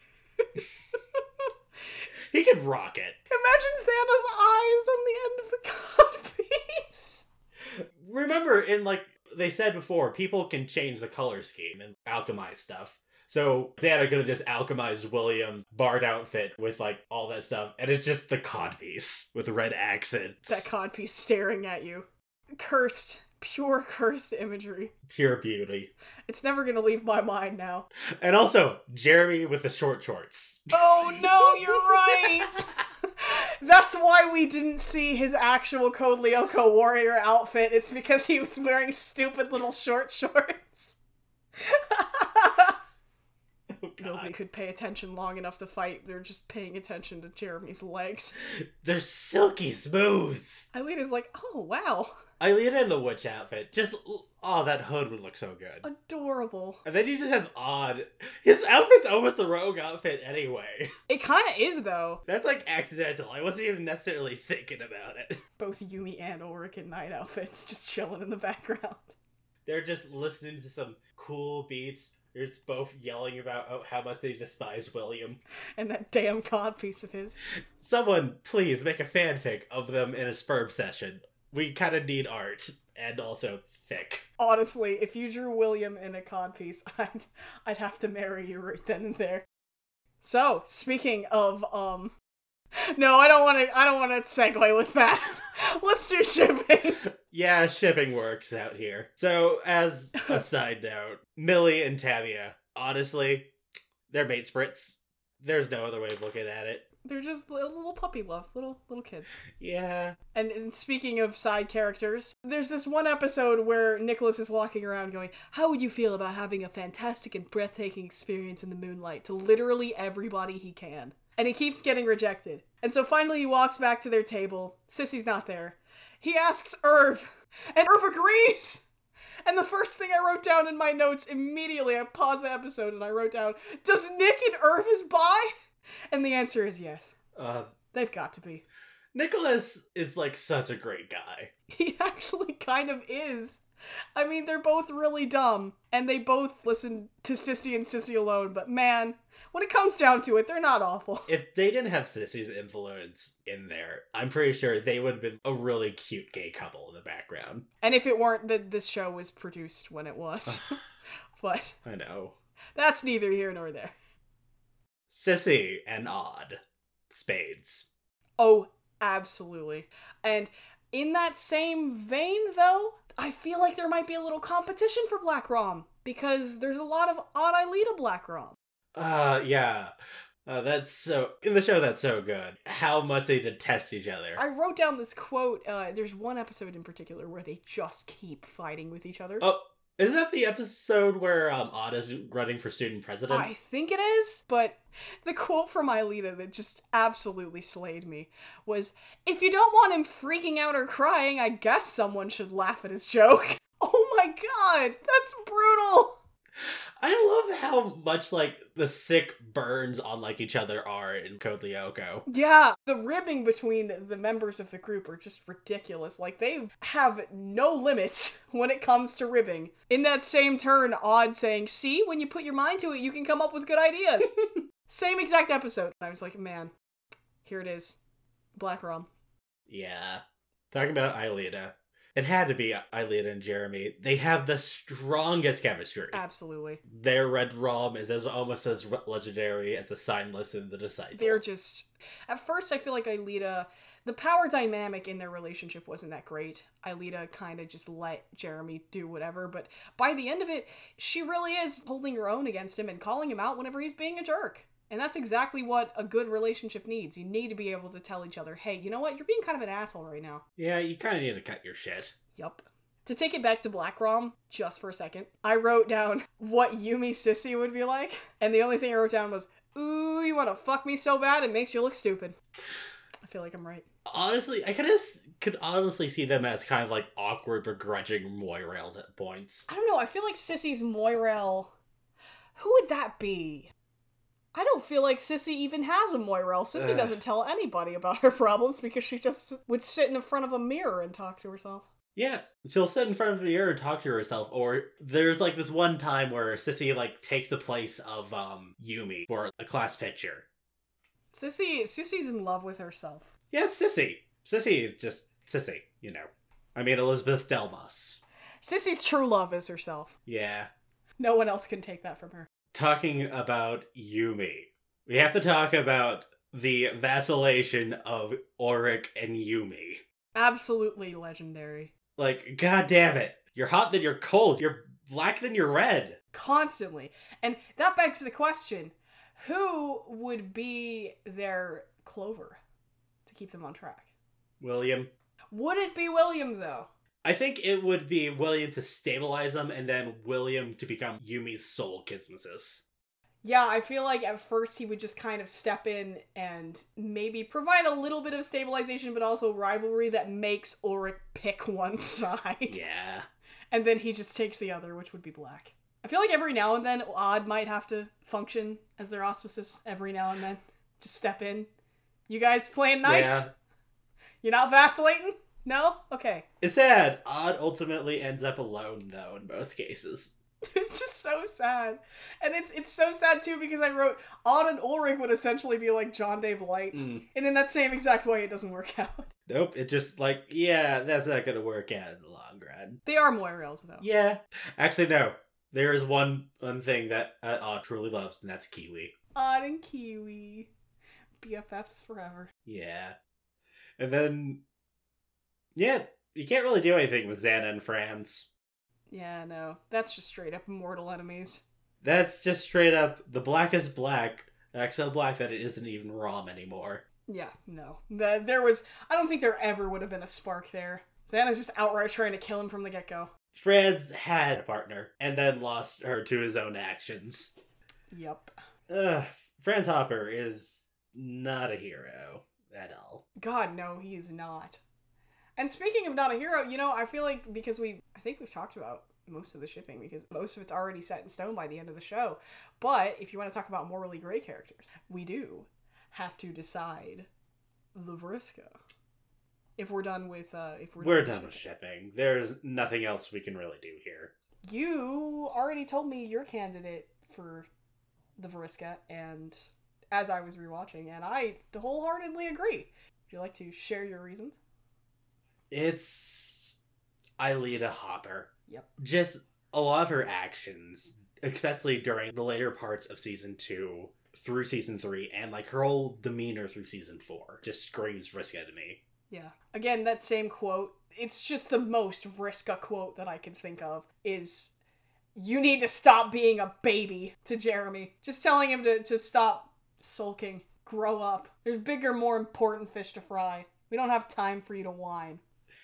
[SPEAKER 2] He could rock it.
[SPEAKER 3] Imagine Xana's eyes on the end of the codpiece.
[SPEAKER 2] Remember, in like they said before, people can change the color scheme and alchemize stuff. So Xana could have just alchemized William's bard outfit with like all that stuff, and it's just the codpiece with red accents.
[SPEAKER 3] That codpiece staring at you. Cursed. Pure cursed imagery.
[SPEAKER 2] Pure beauty.
[SPEAKER 3] It's never gonna leave my mind now.
[SPEAKER 2] And also, Jeremy with the short shorts.
[SPEAKER 3] Oh no, you're right! That's why we didn't see his actual Code Lyoko warrior outfit. It's because he was wearing stupid little short shorts. Nobody could pay attention long enough to fight. They're just paying attention to Jeremy's legs.
[SPEAKER 2] They're silky smooth.
[SPEAKER 3] Ilena's like, oh, wow.
[SPEAKER 2] Ileana in the witch outfit. Just, oh, that hood would look so good.
[SPEAKER 3] Adorable.
[SPEAKER 2] And then you just have Odd. His outfit's almost the rogue outfit anyway.
[SPEAKER 3] It kind of is, though.
[SPEAKER 2] That's, like, accidental. I wasn't even necessarily thinking about it.
[SPEAKER 3] Both Yumi and Ulrich in night outfits just chilling in the background.
[SPEAKER 2] They're just listening to some cool beats. They're just both yelling about oh, how much they despise William.
[SPEAKER 3] And that damn cod piece of his.
[SPEAKER 2] Someone, please, make a fanfic of them in a sperm session. We kind of need art. And also thick.
[SPEAKER 3] Honestly, if you drew William in a cod piece, I'd, I'd have to marry you right then and there. So, speaking of, um... No, I don't want to. I don't want to segue with that. Let's do shipping.
[SPEAKER 2] Yeah, shipping works out here. So, as a side note, Millie and Tavia, honestly, they're mate sprits. There's no other way of looking at it.
[SPEAKER 3] They're just little, little puppy love, little little kids.
[SPEAKER 2] Yeah.
[SPEAKER 3] And, and speaking of side characters, there's this one episode where Nicholas is walking around going, "How would you feel about having a fantastic and breathtaking experience in the moonlight?" to literally everybody he can. And he keeps getting rejected. And so finally he walks back to their table. Sissy's not there. He asks Irv, and Irv agrees! And the first thing I wrote down in my notes immediately, I paused the episode and I wrote down, does Nick and Irv is bi? And the answer is yes.
[SPEAKER 2] Uh,
[SPEAKER 3] They've got to be.
[SPEAKER 2] Nicholas is, like, such a great guy.
[SPEAKER 3] He actually kind of is. I mean, they're both really dumb, and they both listen to Sissy and Sissy alone, but man, when it comes down to it, they're not awful.
[SPEAKER 2] If they didn't have Sissy's influence in there, I'm pretty sure they would have been a really cute gay couple in the background.
[SPEAKER 3] And if it weren't that this show was produced when it was. But
[SPEAKER 2] I know.
[SPEAKER 3] That's neither here nor there.
[SPEAKER 2] Sissy and Odd. Spades.
[SPEAKER 3] Oh, absolutely. And in that same vein, though, I feel like there might be a little competition for Black Rom, because there's a lot of Odd Ileana Black Rom.
[SPEAKER 2] Uh, yeah. Uh, that's so... In the show, that's so good. How much they detest each other.
[SPEAKER 3] I wrote down this quote. Uh, there's one episode in particular where they just keep fighting with each other.
[SPEAKER 2] Oh, isn't that the episode where um, Odd is running for student president?
[SPEAKER 3] I think it is, but the quote from Ileana that just absolutely slayed me was, "If you don't want him freaking out or crying, I guess someone should laugh at his joke." Oh my god, that's brutal!
[SPEAKER 2] I love how much, like, the sick burns on, like, each other are in Code Lyoko.
[SPEAKER 3] Yeah, the ribbing between the members of the group are just ridiculous. Like, they have no limits when it comes to ribbing. In that same turn, Odd saying, "See, when you put your mind to it, you can come up with good ideas." Same exact episode. I was like, man, here it is. Black Rom.
[SPEAKER 2] Yeah. Talking about Ileana. It had to be Ileana and Jeremy. They have the strongest chemistry.
[SPEAKER 3] Absolutely.
[SPEAKER 2] Their red rom is as almost as legendary as the Signless and the Disciple.
[SPEAKER 3] They're just... At first, I feel like Ileana... The power dynamic in their relationship wasn't that great. Ileana kind of just let Jeremy do whatever, but by the end of it, she really is holding her own against him and calling him out whenever he's being a jerk. And that's exactly what a good relationship needs. You need to be able to tell each other, hey, you know what? You're being kind of an asshole right now.
[SPEAKER 2] Yeah, you kind of need to cut your shit.
[SPEAKER 3] Yup. To take it back to Black Rom, just for a second, I wrote down what Yumi Sissy would be like. And the only thing I wrote down was, ooh, you want to fuck me so bad it makes you look stupid. I feel like I'm right.
[SPEAKER 2] Honestly, I kind of could honestly see them as kind of like awkward, begrudging Moirails at points.
[SPEAKER 3] I don't know. I feel like Sissy's Moirail... Who would that be? I don't feel like Sissy even has a Moirail. Sissy
[SPEAKER 2] Ugh.
[SPEAKER 3] doesn't tell anybody about her problems because she just would sit in front of a mirror and talk to herself.
[SPEAKER 2] Yeah, she'll sit in front of the mirror and talk to herself, or there's like this one time where Sissy like takes the place of um Yumi for a class picture.
[SPEAKER 3] Sissy, Sissy's in love with herself.
[SPEAKER 2] Yeah, Sissy. Sissy is just Sissy, you know. I mean, Elizabeth Delmas.
[SPEAKER 3] Sissy's true love is herself.
[SPEAKER 2] Yeah.
[SPEAKER 3] No one else can take that from her.
[SPEAKER 2] Talking about Yumi, we have to talk about the vacillation of Ulrich and Yumi.
[SPEAKER 3] Absolutely legendary.
[SPEAKER 2] Like, god damn it. You're hot, then you're cold. You're black, then you're red.
[SPEAKER 3] Constantly. And that begs the question, who would be their Clover to keep them on track?
[SPEAKER 2] William.
[SPEAKER 3] Would it be William, though?
[SPEAKER 2] I think it would be William to stabilize them, and then William to become Yumi's sole kismesis.
[SPEAKER 3] Yeah, I feel like at first he would just kind of step in and maybe provide a little bit of stabilization, but also rivalry that makes Ulrich pick one side.
[SPEAKER 2] Yeah.
[SPEAKER 3] And then he just takes the other, which would be Black. I feel like every now and then Odd might have to function as their auspices every now and then. Just step in. You guys playing nice?
[SPEAKER 2] Yeah.
[SPEAKER 3] You're not vacillating? No? Okay.
[SPEAKER 2] It's sad. Odd ultimately ends up alone, though, in most cases.
[SPEAKER 3] It's just so sad. And it's it's so sad, too, because I wrote Odd and Ulrich would essentially be like John Dave Light.
[SPEAKER 2] Mm.
[SPEAKER 3] And in that same exact way, it doesn't work out.
[SPEAKER 2] Nope, it just, like, yeah, that's not gonna work out in the long run.
[SPEAKER 3] They are Moirels, though.
[SPEAKER 2] Yeah. Actually, no. There is one, one thing that uh, Odd truly loves, and that's Kiwi.
[SPEAKER 3] Odd and Kiwi. B F Fs forever.
[SPEAKER 2] Yeah. And then, yeah, you can't really do anything with Xana and Franz.
[SPEAKER 3] Yeah, no. That's just straight up mortal enemies.
[SPEAKER 2] That's just straight up the blackest black, X L black that it isn't even Rom anymore.
[SPEAKER 3] Yeah, no. The, there was... I don't think there ever would have been a spark there. Xana's just outright trying to kill him from the get-go.
[SPEAKER 2] Franz had a partner, and then lost her to his own actions.
[SPEAKER 3] Yep.
[SPEAKER 2] Ugh, Franz Hopper is not a hero at all.
[SPEAKER 3] God, no, he is not. And speaking of not a hero, you know, I feel like because we... I think we've talked about most of the shipping because most of it's already set in stone by the end of the show. But if you want to talk about morally gray characters, we do have to decide the Vriska. If we're done with, uh, if we're,
[SPEAKER 2] We're
[SPEAKER 3] done,
[SPEAKER 2] done with shipping. There's nothing else we can really do here.
[SPEAKER 3] You already told me your candidate for the Vriska, and as I was rewatching, and I wholeheartedly agree. Would you like to share your reasons?
[SPEAKER 2] It's Aelita Hopper.
[SPEAKER 3] Yep.
[SPEAKER 2] Just a lot of her actions, especially during the later parts of season two through season three, and like her whole demeanor through season four, just screams Vriska to me.
[SPEAKER 3] Yeah. Again, that same quote, it's just the most Vriska quote that I can think of, is, you need to stop being a baby, to Jeremy. Just telling him to, to stop sulking. Grow up. There's bigger, more important fish to fry. We don't have time for you to whine.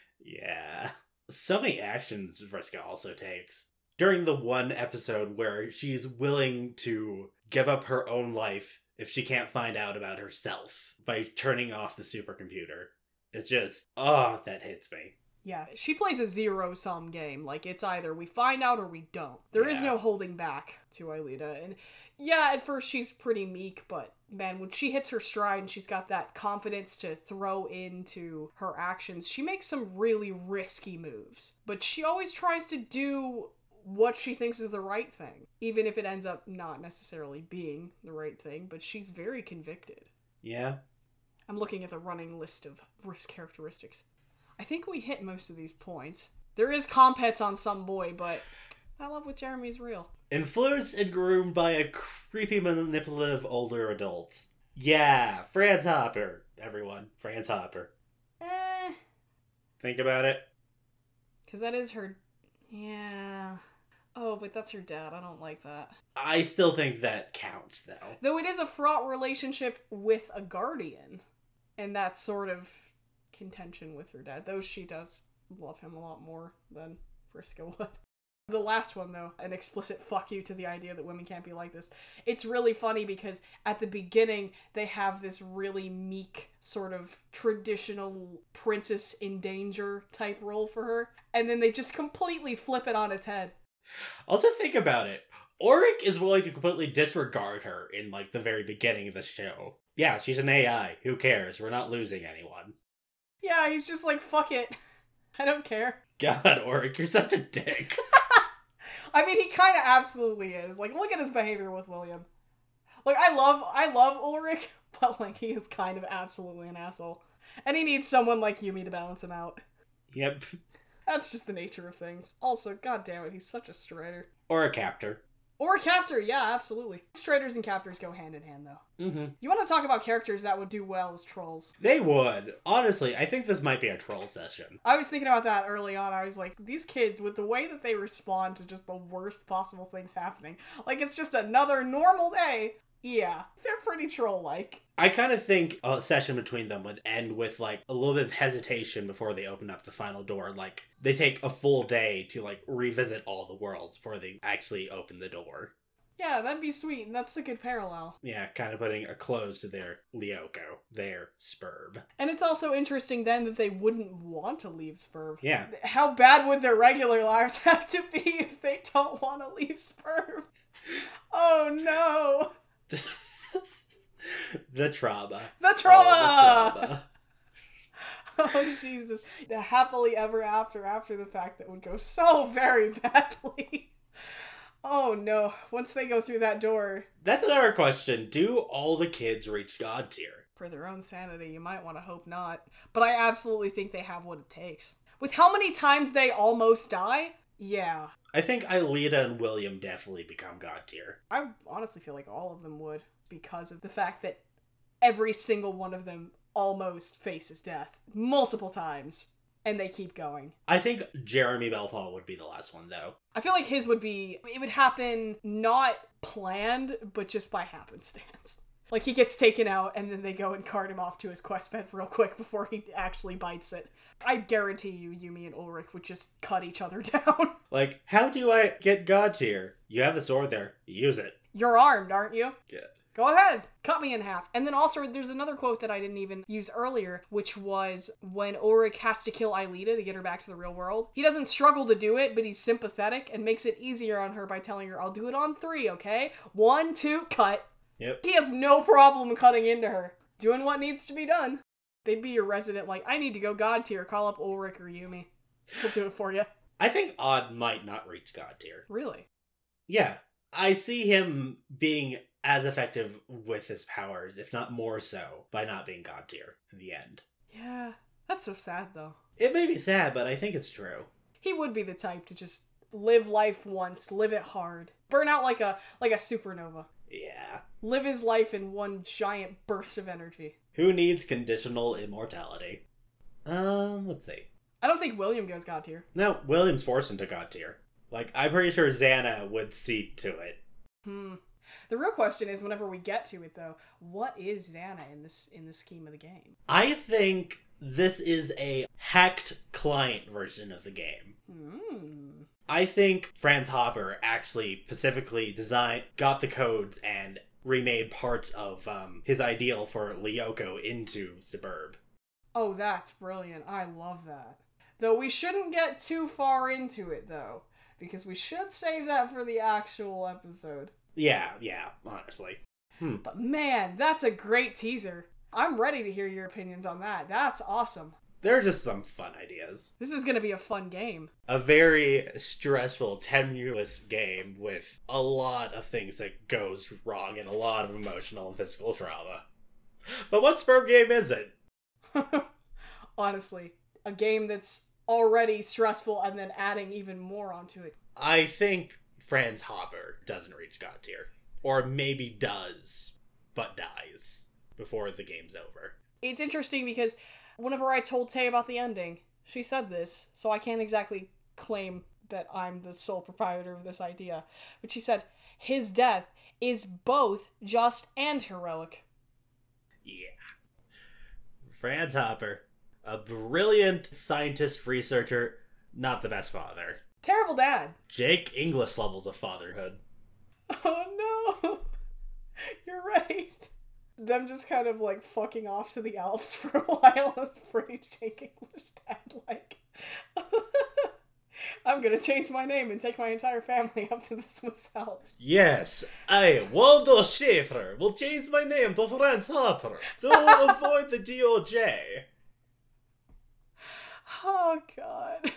[SPEAKER 2] Yeah. So many actions Vriska also takes. During the one episode where she's willing to give up her own life if she can't find out about herself by turning off the supercomputer. It's just, oh, that hits me.
[SPEAKER 3] Yeah, she plays a zero-sum game. Like, it's either we find out or we don't. There is
[SPEAKER 2] Yeah.
[SPEAKER 3] no holding back to Aelita. And yeah, at first she's pretty meek, but man, when she hits her stride and she's got that confidence to throw into her actions, she makes some really risky moves. But she always tries to do what she thinks is the right thing, even if it ends up not necessarily being the right thing, but she's very convicted.
[SPEAKER 2] Yeah.
[SPEAKER 3] I'm looking at the running list of risk characteristics. I think we hit most of these points. There is compets on some boy, but I love what Jeremy's real.
[SPEAKER 2] Influenced and groomed by a creepy, manipulative older adult. Yeah, Franz Hopper. Everyone, Franz Hopper.
[SPEAKER 3] Eh,
[SPEAKER 2] Think about it.
[SPEAKER 3] because that is her... Yeah... Oh, but that's her dad. I don't like that.
[SPEAKER 2] I still think that counts, though.
[SPEAKER 3] Though it is a fraught relationship with a guardian. And that sort of contention with her dad. Though she does love him a lot more than Vriska would. The last one, though, an explicit fuck you to the idea that women can't be like this. It's really funny because at the beginning, they have this really meek, sort of traditional princess in danger type role for her. And then they just completely flip it on its head.
[SPEAKER 2] Also, think about it. Ulrich is willing to completely disregard her in, like, the very beginning of the show. Yeah, she's an A I. Who cares? We're not losing anyone.
[SPEAKER 3] Yeah, he's just like, fuck it. I don't care.
[SPEAKER 2] God, Ulrich, you're such a dick.
[SPEAKER 3] I mean, he kind of absolutely is. Like, look at his behavior with William. Like, I love, I love Ulrich, but, like, he is kind of absolutely an asshole. And he needs someone like Yumi to balance him out.
[SPEAKER 2] Yep.
[SPEAKER 3] That's just the nature of things. Also, god damn it, he's such a strider.
[SPEAKER 2] Or a captor.
[SPEAKER 3] Or a captor, yeah, absolutely. Striders and captors go hand in hand, though.
[SPEAKER 2] Mm-hmm.
[SPEAKER 3] You want to talk about characters that would do well as trolls.
[SPEAKER 2] They would. Honestly, I think this might be a troll session.
[SPEAKER 3] I was thinking about that early on. I was like, these kids, with the way that they respond to just the worst possible things happening, like it's just another normal day. Yeah, they're pretty troll-like.
[SPEAKER 2] I kind of think a session between them would end with, like, a little bit of hesitation before they open up the final door. Like, they take a full day to, like, revisit all the worlds before they actually open the door.
[SPEAKER 3] Yeah, that'd be sweet, and that's a good parallel.
[SPEAKER 2] Yeah, kind of putting a close to their Lyoko, their Spurb.
[SPEAKER 3] And it's also interesting then that they wouldn't want to leave Spurb.
[SPEAKER 2] Yeah.
[SPEAKER 3] How bad would their regular lives have to be if they don't want to leave Spurb? Oh no.
[SPEAKER 2] The trauma.
[SPEAKER 3] The trauma!
[SPEAKER 2] Oh, the trauma.
[SPEAKER 3] Oh, Jesus. The happily ever after after the fact that would go so very badly. Oh, no. Once they go through that door...
[SPEAKER 2] That's another question. Do all the kids reach God tier?
[SPEAKER 3] For their own sanity, you might want to hope not. But I absolutely think they have what it takes. With how many times they almost die? Yeah.
[SPEAKER 2] I think Aelita and William definitely become God tier.
[SPEAKER 3] I honestly feel like all of them would, because of the fact that every single one of them almost faces death multiple times, and they keep going.
[SPEAKER 2] I think Jeremy Belfall would be the last one, though.
[SPEAKER 3] I feel like his would be, it would happen not planned, but just by happenstance. Like, he gets taken out, and then they go and cart him off to his quest bed real quick before he actually bites it. I guarantee you, Yumi and Ulrich would just cut each other down.
[SPEAKER 2] Like, how do I get God tier? You have a sword there. Use it.
[SPEAKER 3] You're armed, aren't you?
[SPEAKER 2] Yeah.
[SPEAKER 3] Go ahead, cut me in half. And then also, there's another quote that I didn't even use earlier, which was when Ulrich has to kill Aelita to get her back to the real world. He doesn't struggle to do it, but he's sympathetic and makes it easier on her by telling her, I'll do it on three, okay? One, two, cut.
[SPEAKER 2] Yep.
[SPEAKER 3] He has no problem cutting into her, doing what needs to be done. They'd be your resident, like, I need to go God tier, call up Ulrich or Yumi. He'll do it for you.
[SPEAKER 2] I think Odd might not reach God tier.
[SPEAKER 3] Really?
[SPEAKER 2] Yeah. I see him being as effective with his powers, if not more so, by not being God tier in the end.
[SPEAKER 3] Yeah. That's so sad, though.
[SPEAKER 2] It may be sad, but I think it's true.
[SPEAKER 3] He would be the type to just live life once, live it hard. Burn out like a like a supernova.
[SPEAKER 2] Yeah.
[SPEAKER 3] Live his life in one giant burst of energy.
[SPEAKER 2] Who needs conditional immortality? Um, let's see.
[SPEAKER 3] I don't think William goes God tier.
[SPEAKER 2] No, William's forced into God tier. Like, I'm pretty sure Xana would see to it.
[SPEAKER 3] Hmm. The real question is, whenever we get to it, though, what is Xana in this in the scheme of the game?
[SPEAKER 2] I think this is a hacked client version of the game.
[SPEAKER 3] Hmm.
[SPEAKER 2] I think Franz Hopper actually specifically designed, got the codes, and remade parts of um, his ideal for Lyoko into Suburb.
[SPEAKER 3] Oh, that's brilliant. I love that. Though we shouldn't get too far into it, though, because we should save that for the actual episode.
[SPEAKER 2] Yeah, yeah, honestly. Hmm.
[SPEAKER 3] But man, that's a great teaser. I'm ready to hear your opinions on that. That's awesome.
[SPEAKER 2] There are just some fun ideas.
[SPEAKER 3] This is going to be a fun game.
[SPEAKER 2] A very stressful, tenuous game with a lot of things that goes wrong and a lot of emotional and physical trauma. But what Spurb game is it?
[SPEAKER 3] Honestly, a game that's already stressful and then adding even more onto it.
[SPEAKER 2] I think Franz Hopper doesn't reach God tier. Or maybe does, but dies before the game's over.
[SPEAKER 3] It's interesting because whenever I told Tay about the ending, she said this, so I can't exactly claim that I'm the sole proprietor of this idea. But she said, his death is both just and heroic.
[SPEAKER 2] Yeah. Franz Hopper, a brilliant scientist researcher, not the best father.
[SPEAKER 3] Terrible dad.
[SPEAKER 2] Jake English levels of fatherhood.
[SPEAKER 3] Oh no! You're right. Them just kind of like fucking off to the Alps for a while is pretty Jake English dad like. I'm gonna change my name and take my entire family up to the Swiss Alps.
[SPEAKER 2] Yes, I, Waldo Schaefer, will change my name to Franz Hopper to avoid the D O J.
[SPEAKER 3] Oh, God.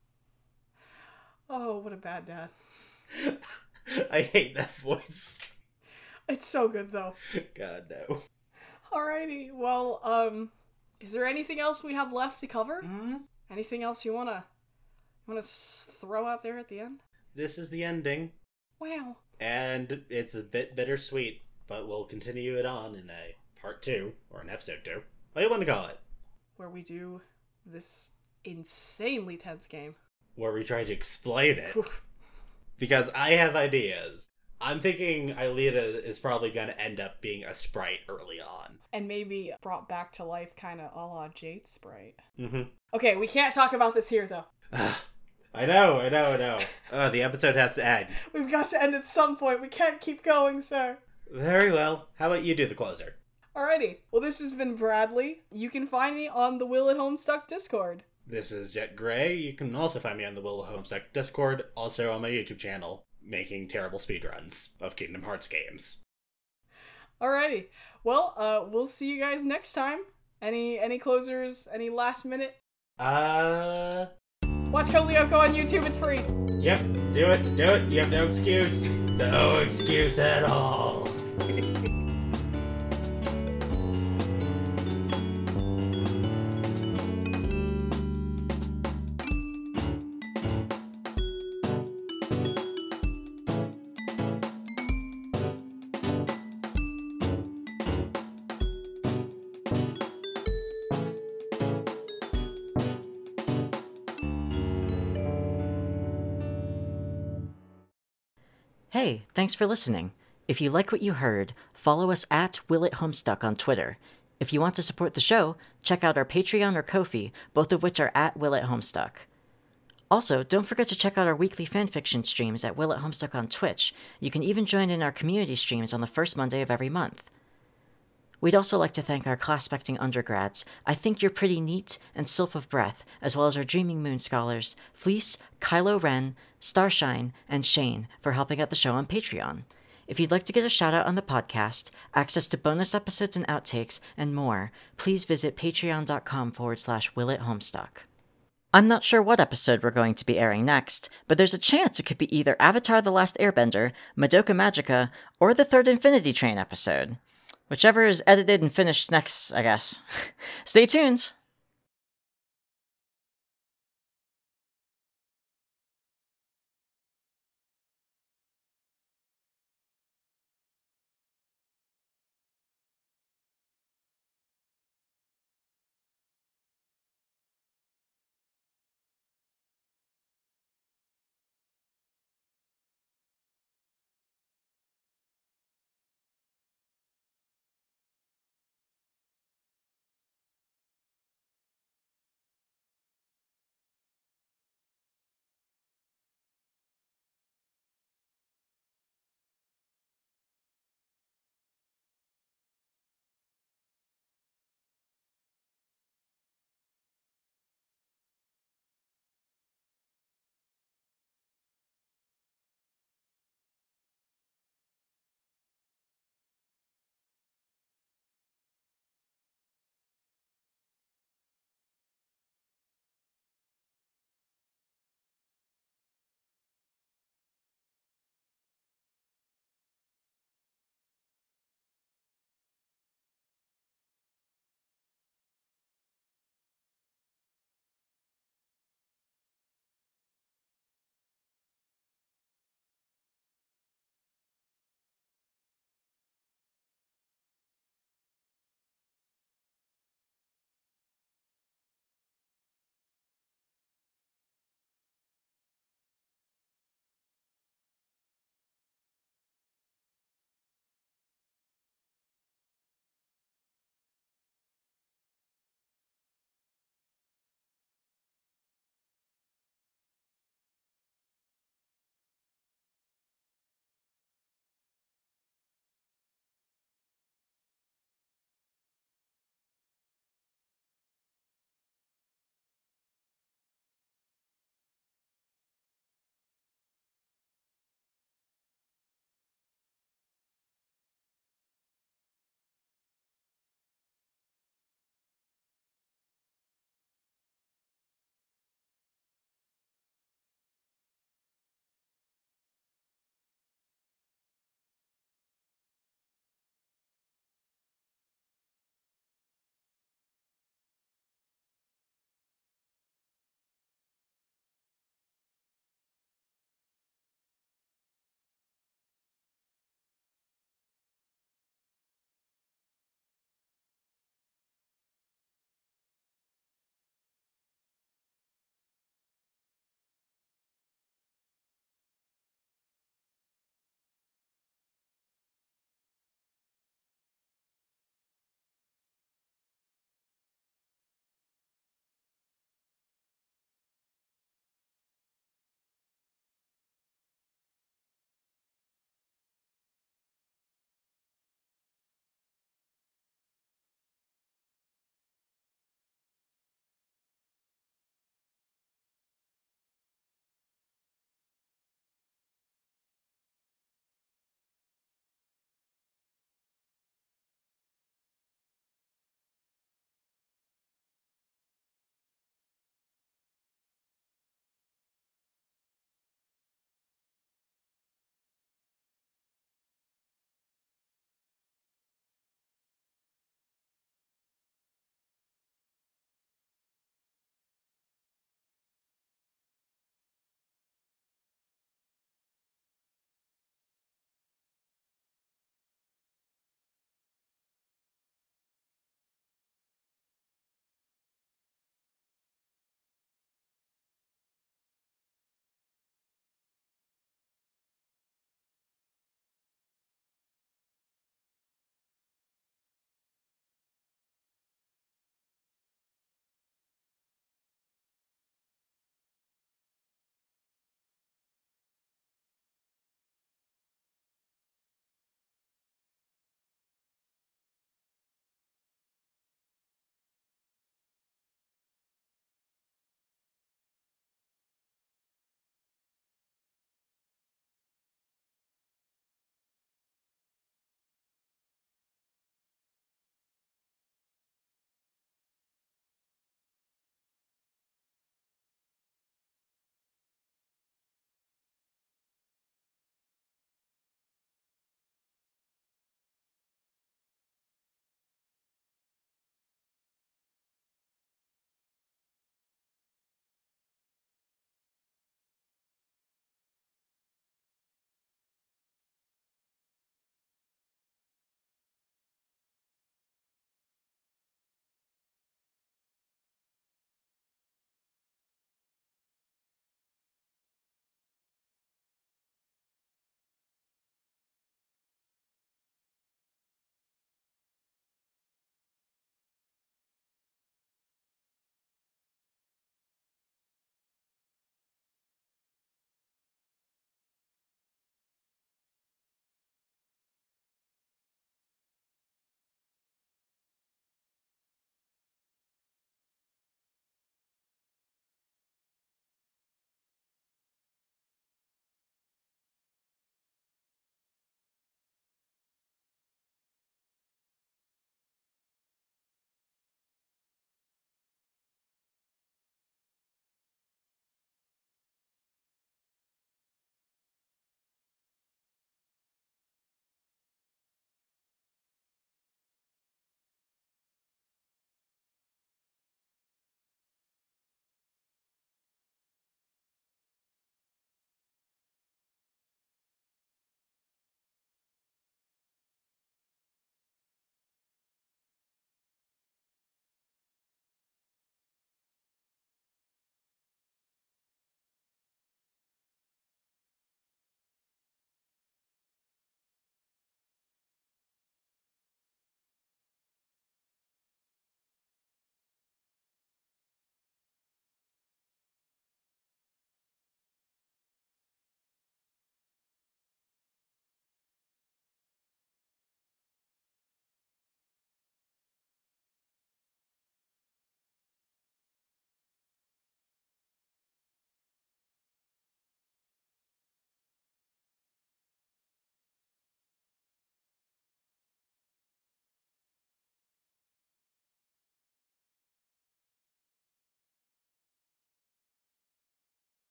[SPEAKER 3] Oh, what a bad dad.
[SPEAKER 2] I hate that voice.
[SPEAKER 3] It's so good, though.
[SPEAKER 2] God, no.
[SPEAKER 3] Alrighty, well, um, is there anything else we have left to cover?
[SPEAKER 2] Mm-hmm.
[SPEAKER 3] Anything else you wanna, wanna s- throw out there at the end?
[SPEAKER 2] This is the ending,
[SPEAKER 3] Wow.
[SPEAKER 2] and it's a bit bittersweet, but we'll continue it on in a part two, or an episode two. What do you want to call it?
[SPEAKER 3] Where we do this insanely tense game.
[SPEAKER 2] Where we try to explain it. Because I have ideas. I'm thinking Aelita is probably going to end up being a sprite early on.
[SPEAKER 3] And maybe brought back to life kind of a la Jade Sprite.
[SPEAKER 2] Mm-hmm.
[SPEAKER 3] Okay, we can't talk about this here, though.
[SPEAKER 2] I know, I know, I know. Oh, the episode has to end.
[SPEAKER 3] We've got to end at some point. We can't keep going, sir.
[SPEAKER 2] Very well. How about you do the closer?
[SPEAKER 3] Alrighty. Well, this has been Bradley. You can find me on the Will at Homestuck Discord.
[SPEAKER 2] This is Jet Gray. You can also find me on the Will at Homestuck Discord, also on my YouTube channel, making terrible speedruns of Kingdom Hearts games.
[SPEAKER 3] Alrighty. Well, uh, we'll see you guys next time. Any any closers? Any last minute?
[SPEAKER 2] Uh...
[SPEAKER 3] Watch Code Lyoko on YouTube, it's free.
[SPEAKER 2] Yep, do it, do it. You have no excuse. No excuse at all.
[SPEAKER 1] Hey, thanks for listening. If you like what you heard, follow us at Will It Homestuck on Twitter. If you want to support the show, check out our Patreon or Ko-fi, both of which are at Will It Homestuck. Also, don't forget to check out our weekly fanfiction streams at Will It Homestuck on Twitch. You can even join in our community streams on the first Monday of every month. We'd also like to thank our class-specting undergrads, I Think You're Pretty Neat, and Sylph of Breath, as well as our Dreaming Moon scholars, Fleece, Kylo Ren, Starshine, and Shane, for helping out the show on Patreon. If you'd like to get a shout-out on the podcast, access to bonus episodes and outtakes, and more, please visit patreon.com forward slash Will It Homestuck. I'm not sure what episode we're going to be airing next, but there's a chance it could be either Avatar The Last Airbender, Madoka Magica, or the third Infinity Train episode. Whichever is edited and finished next, I guess. Stay tuned!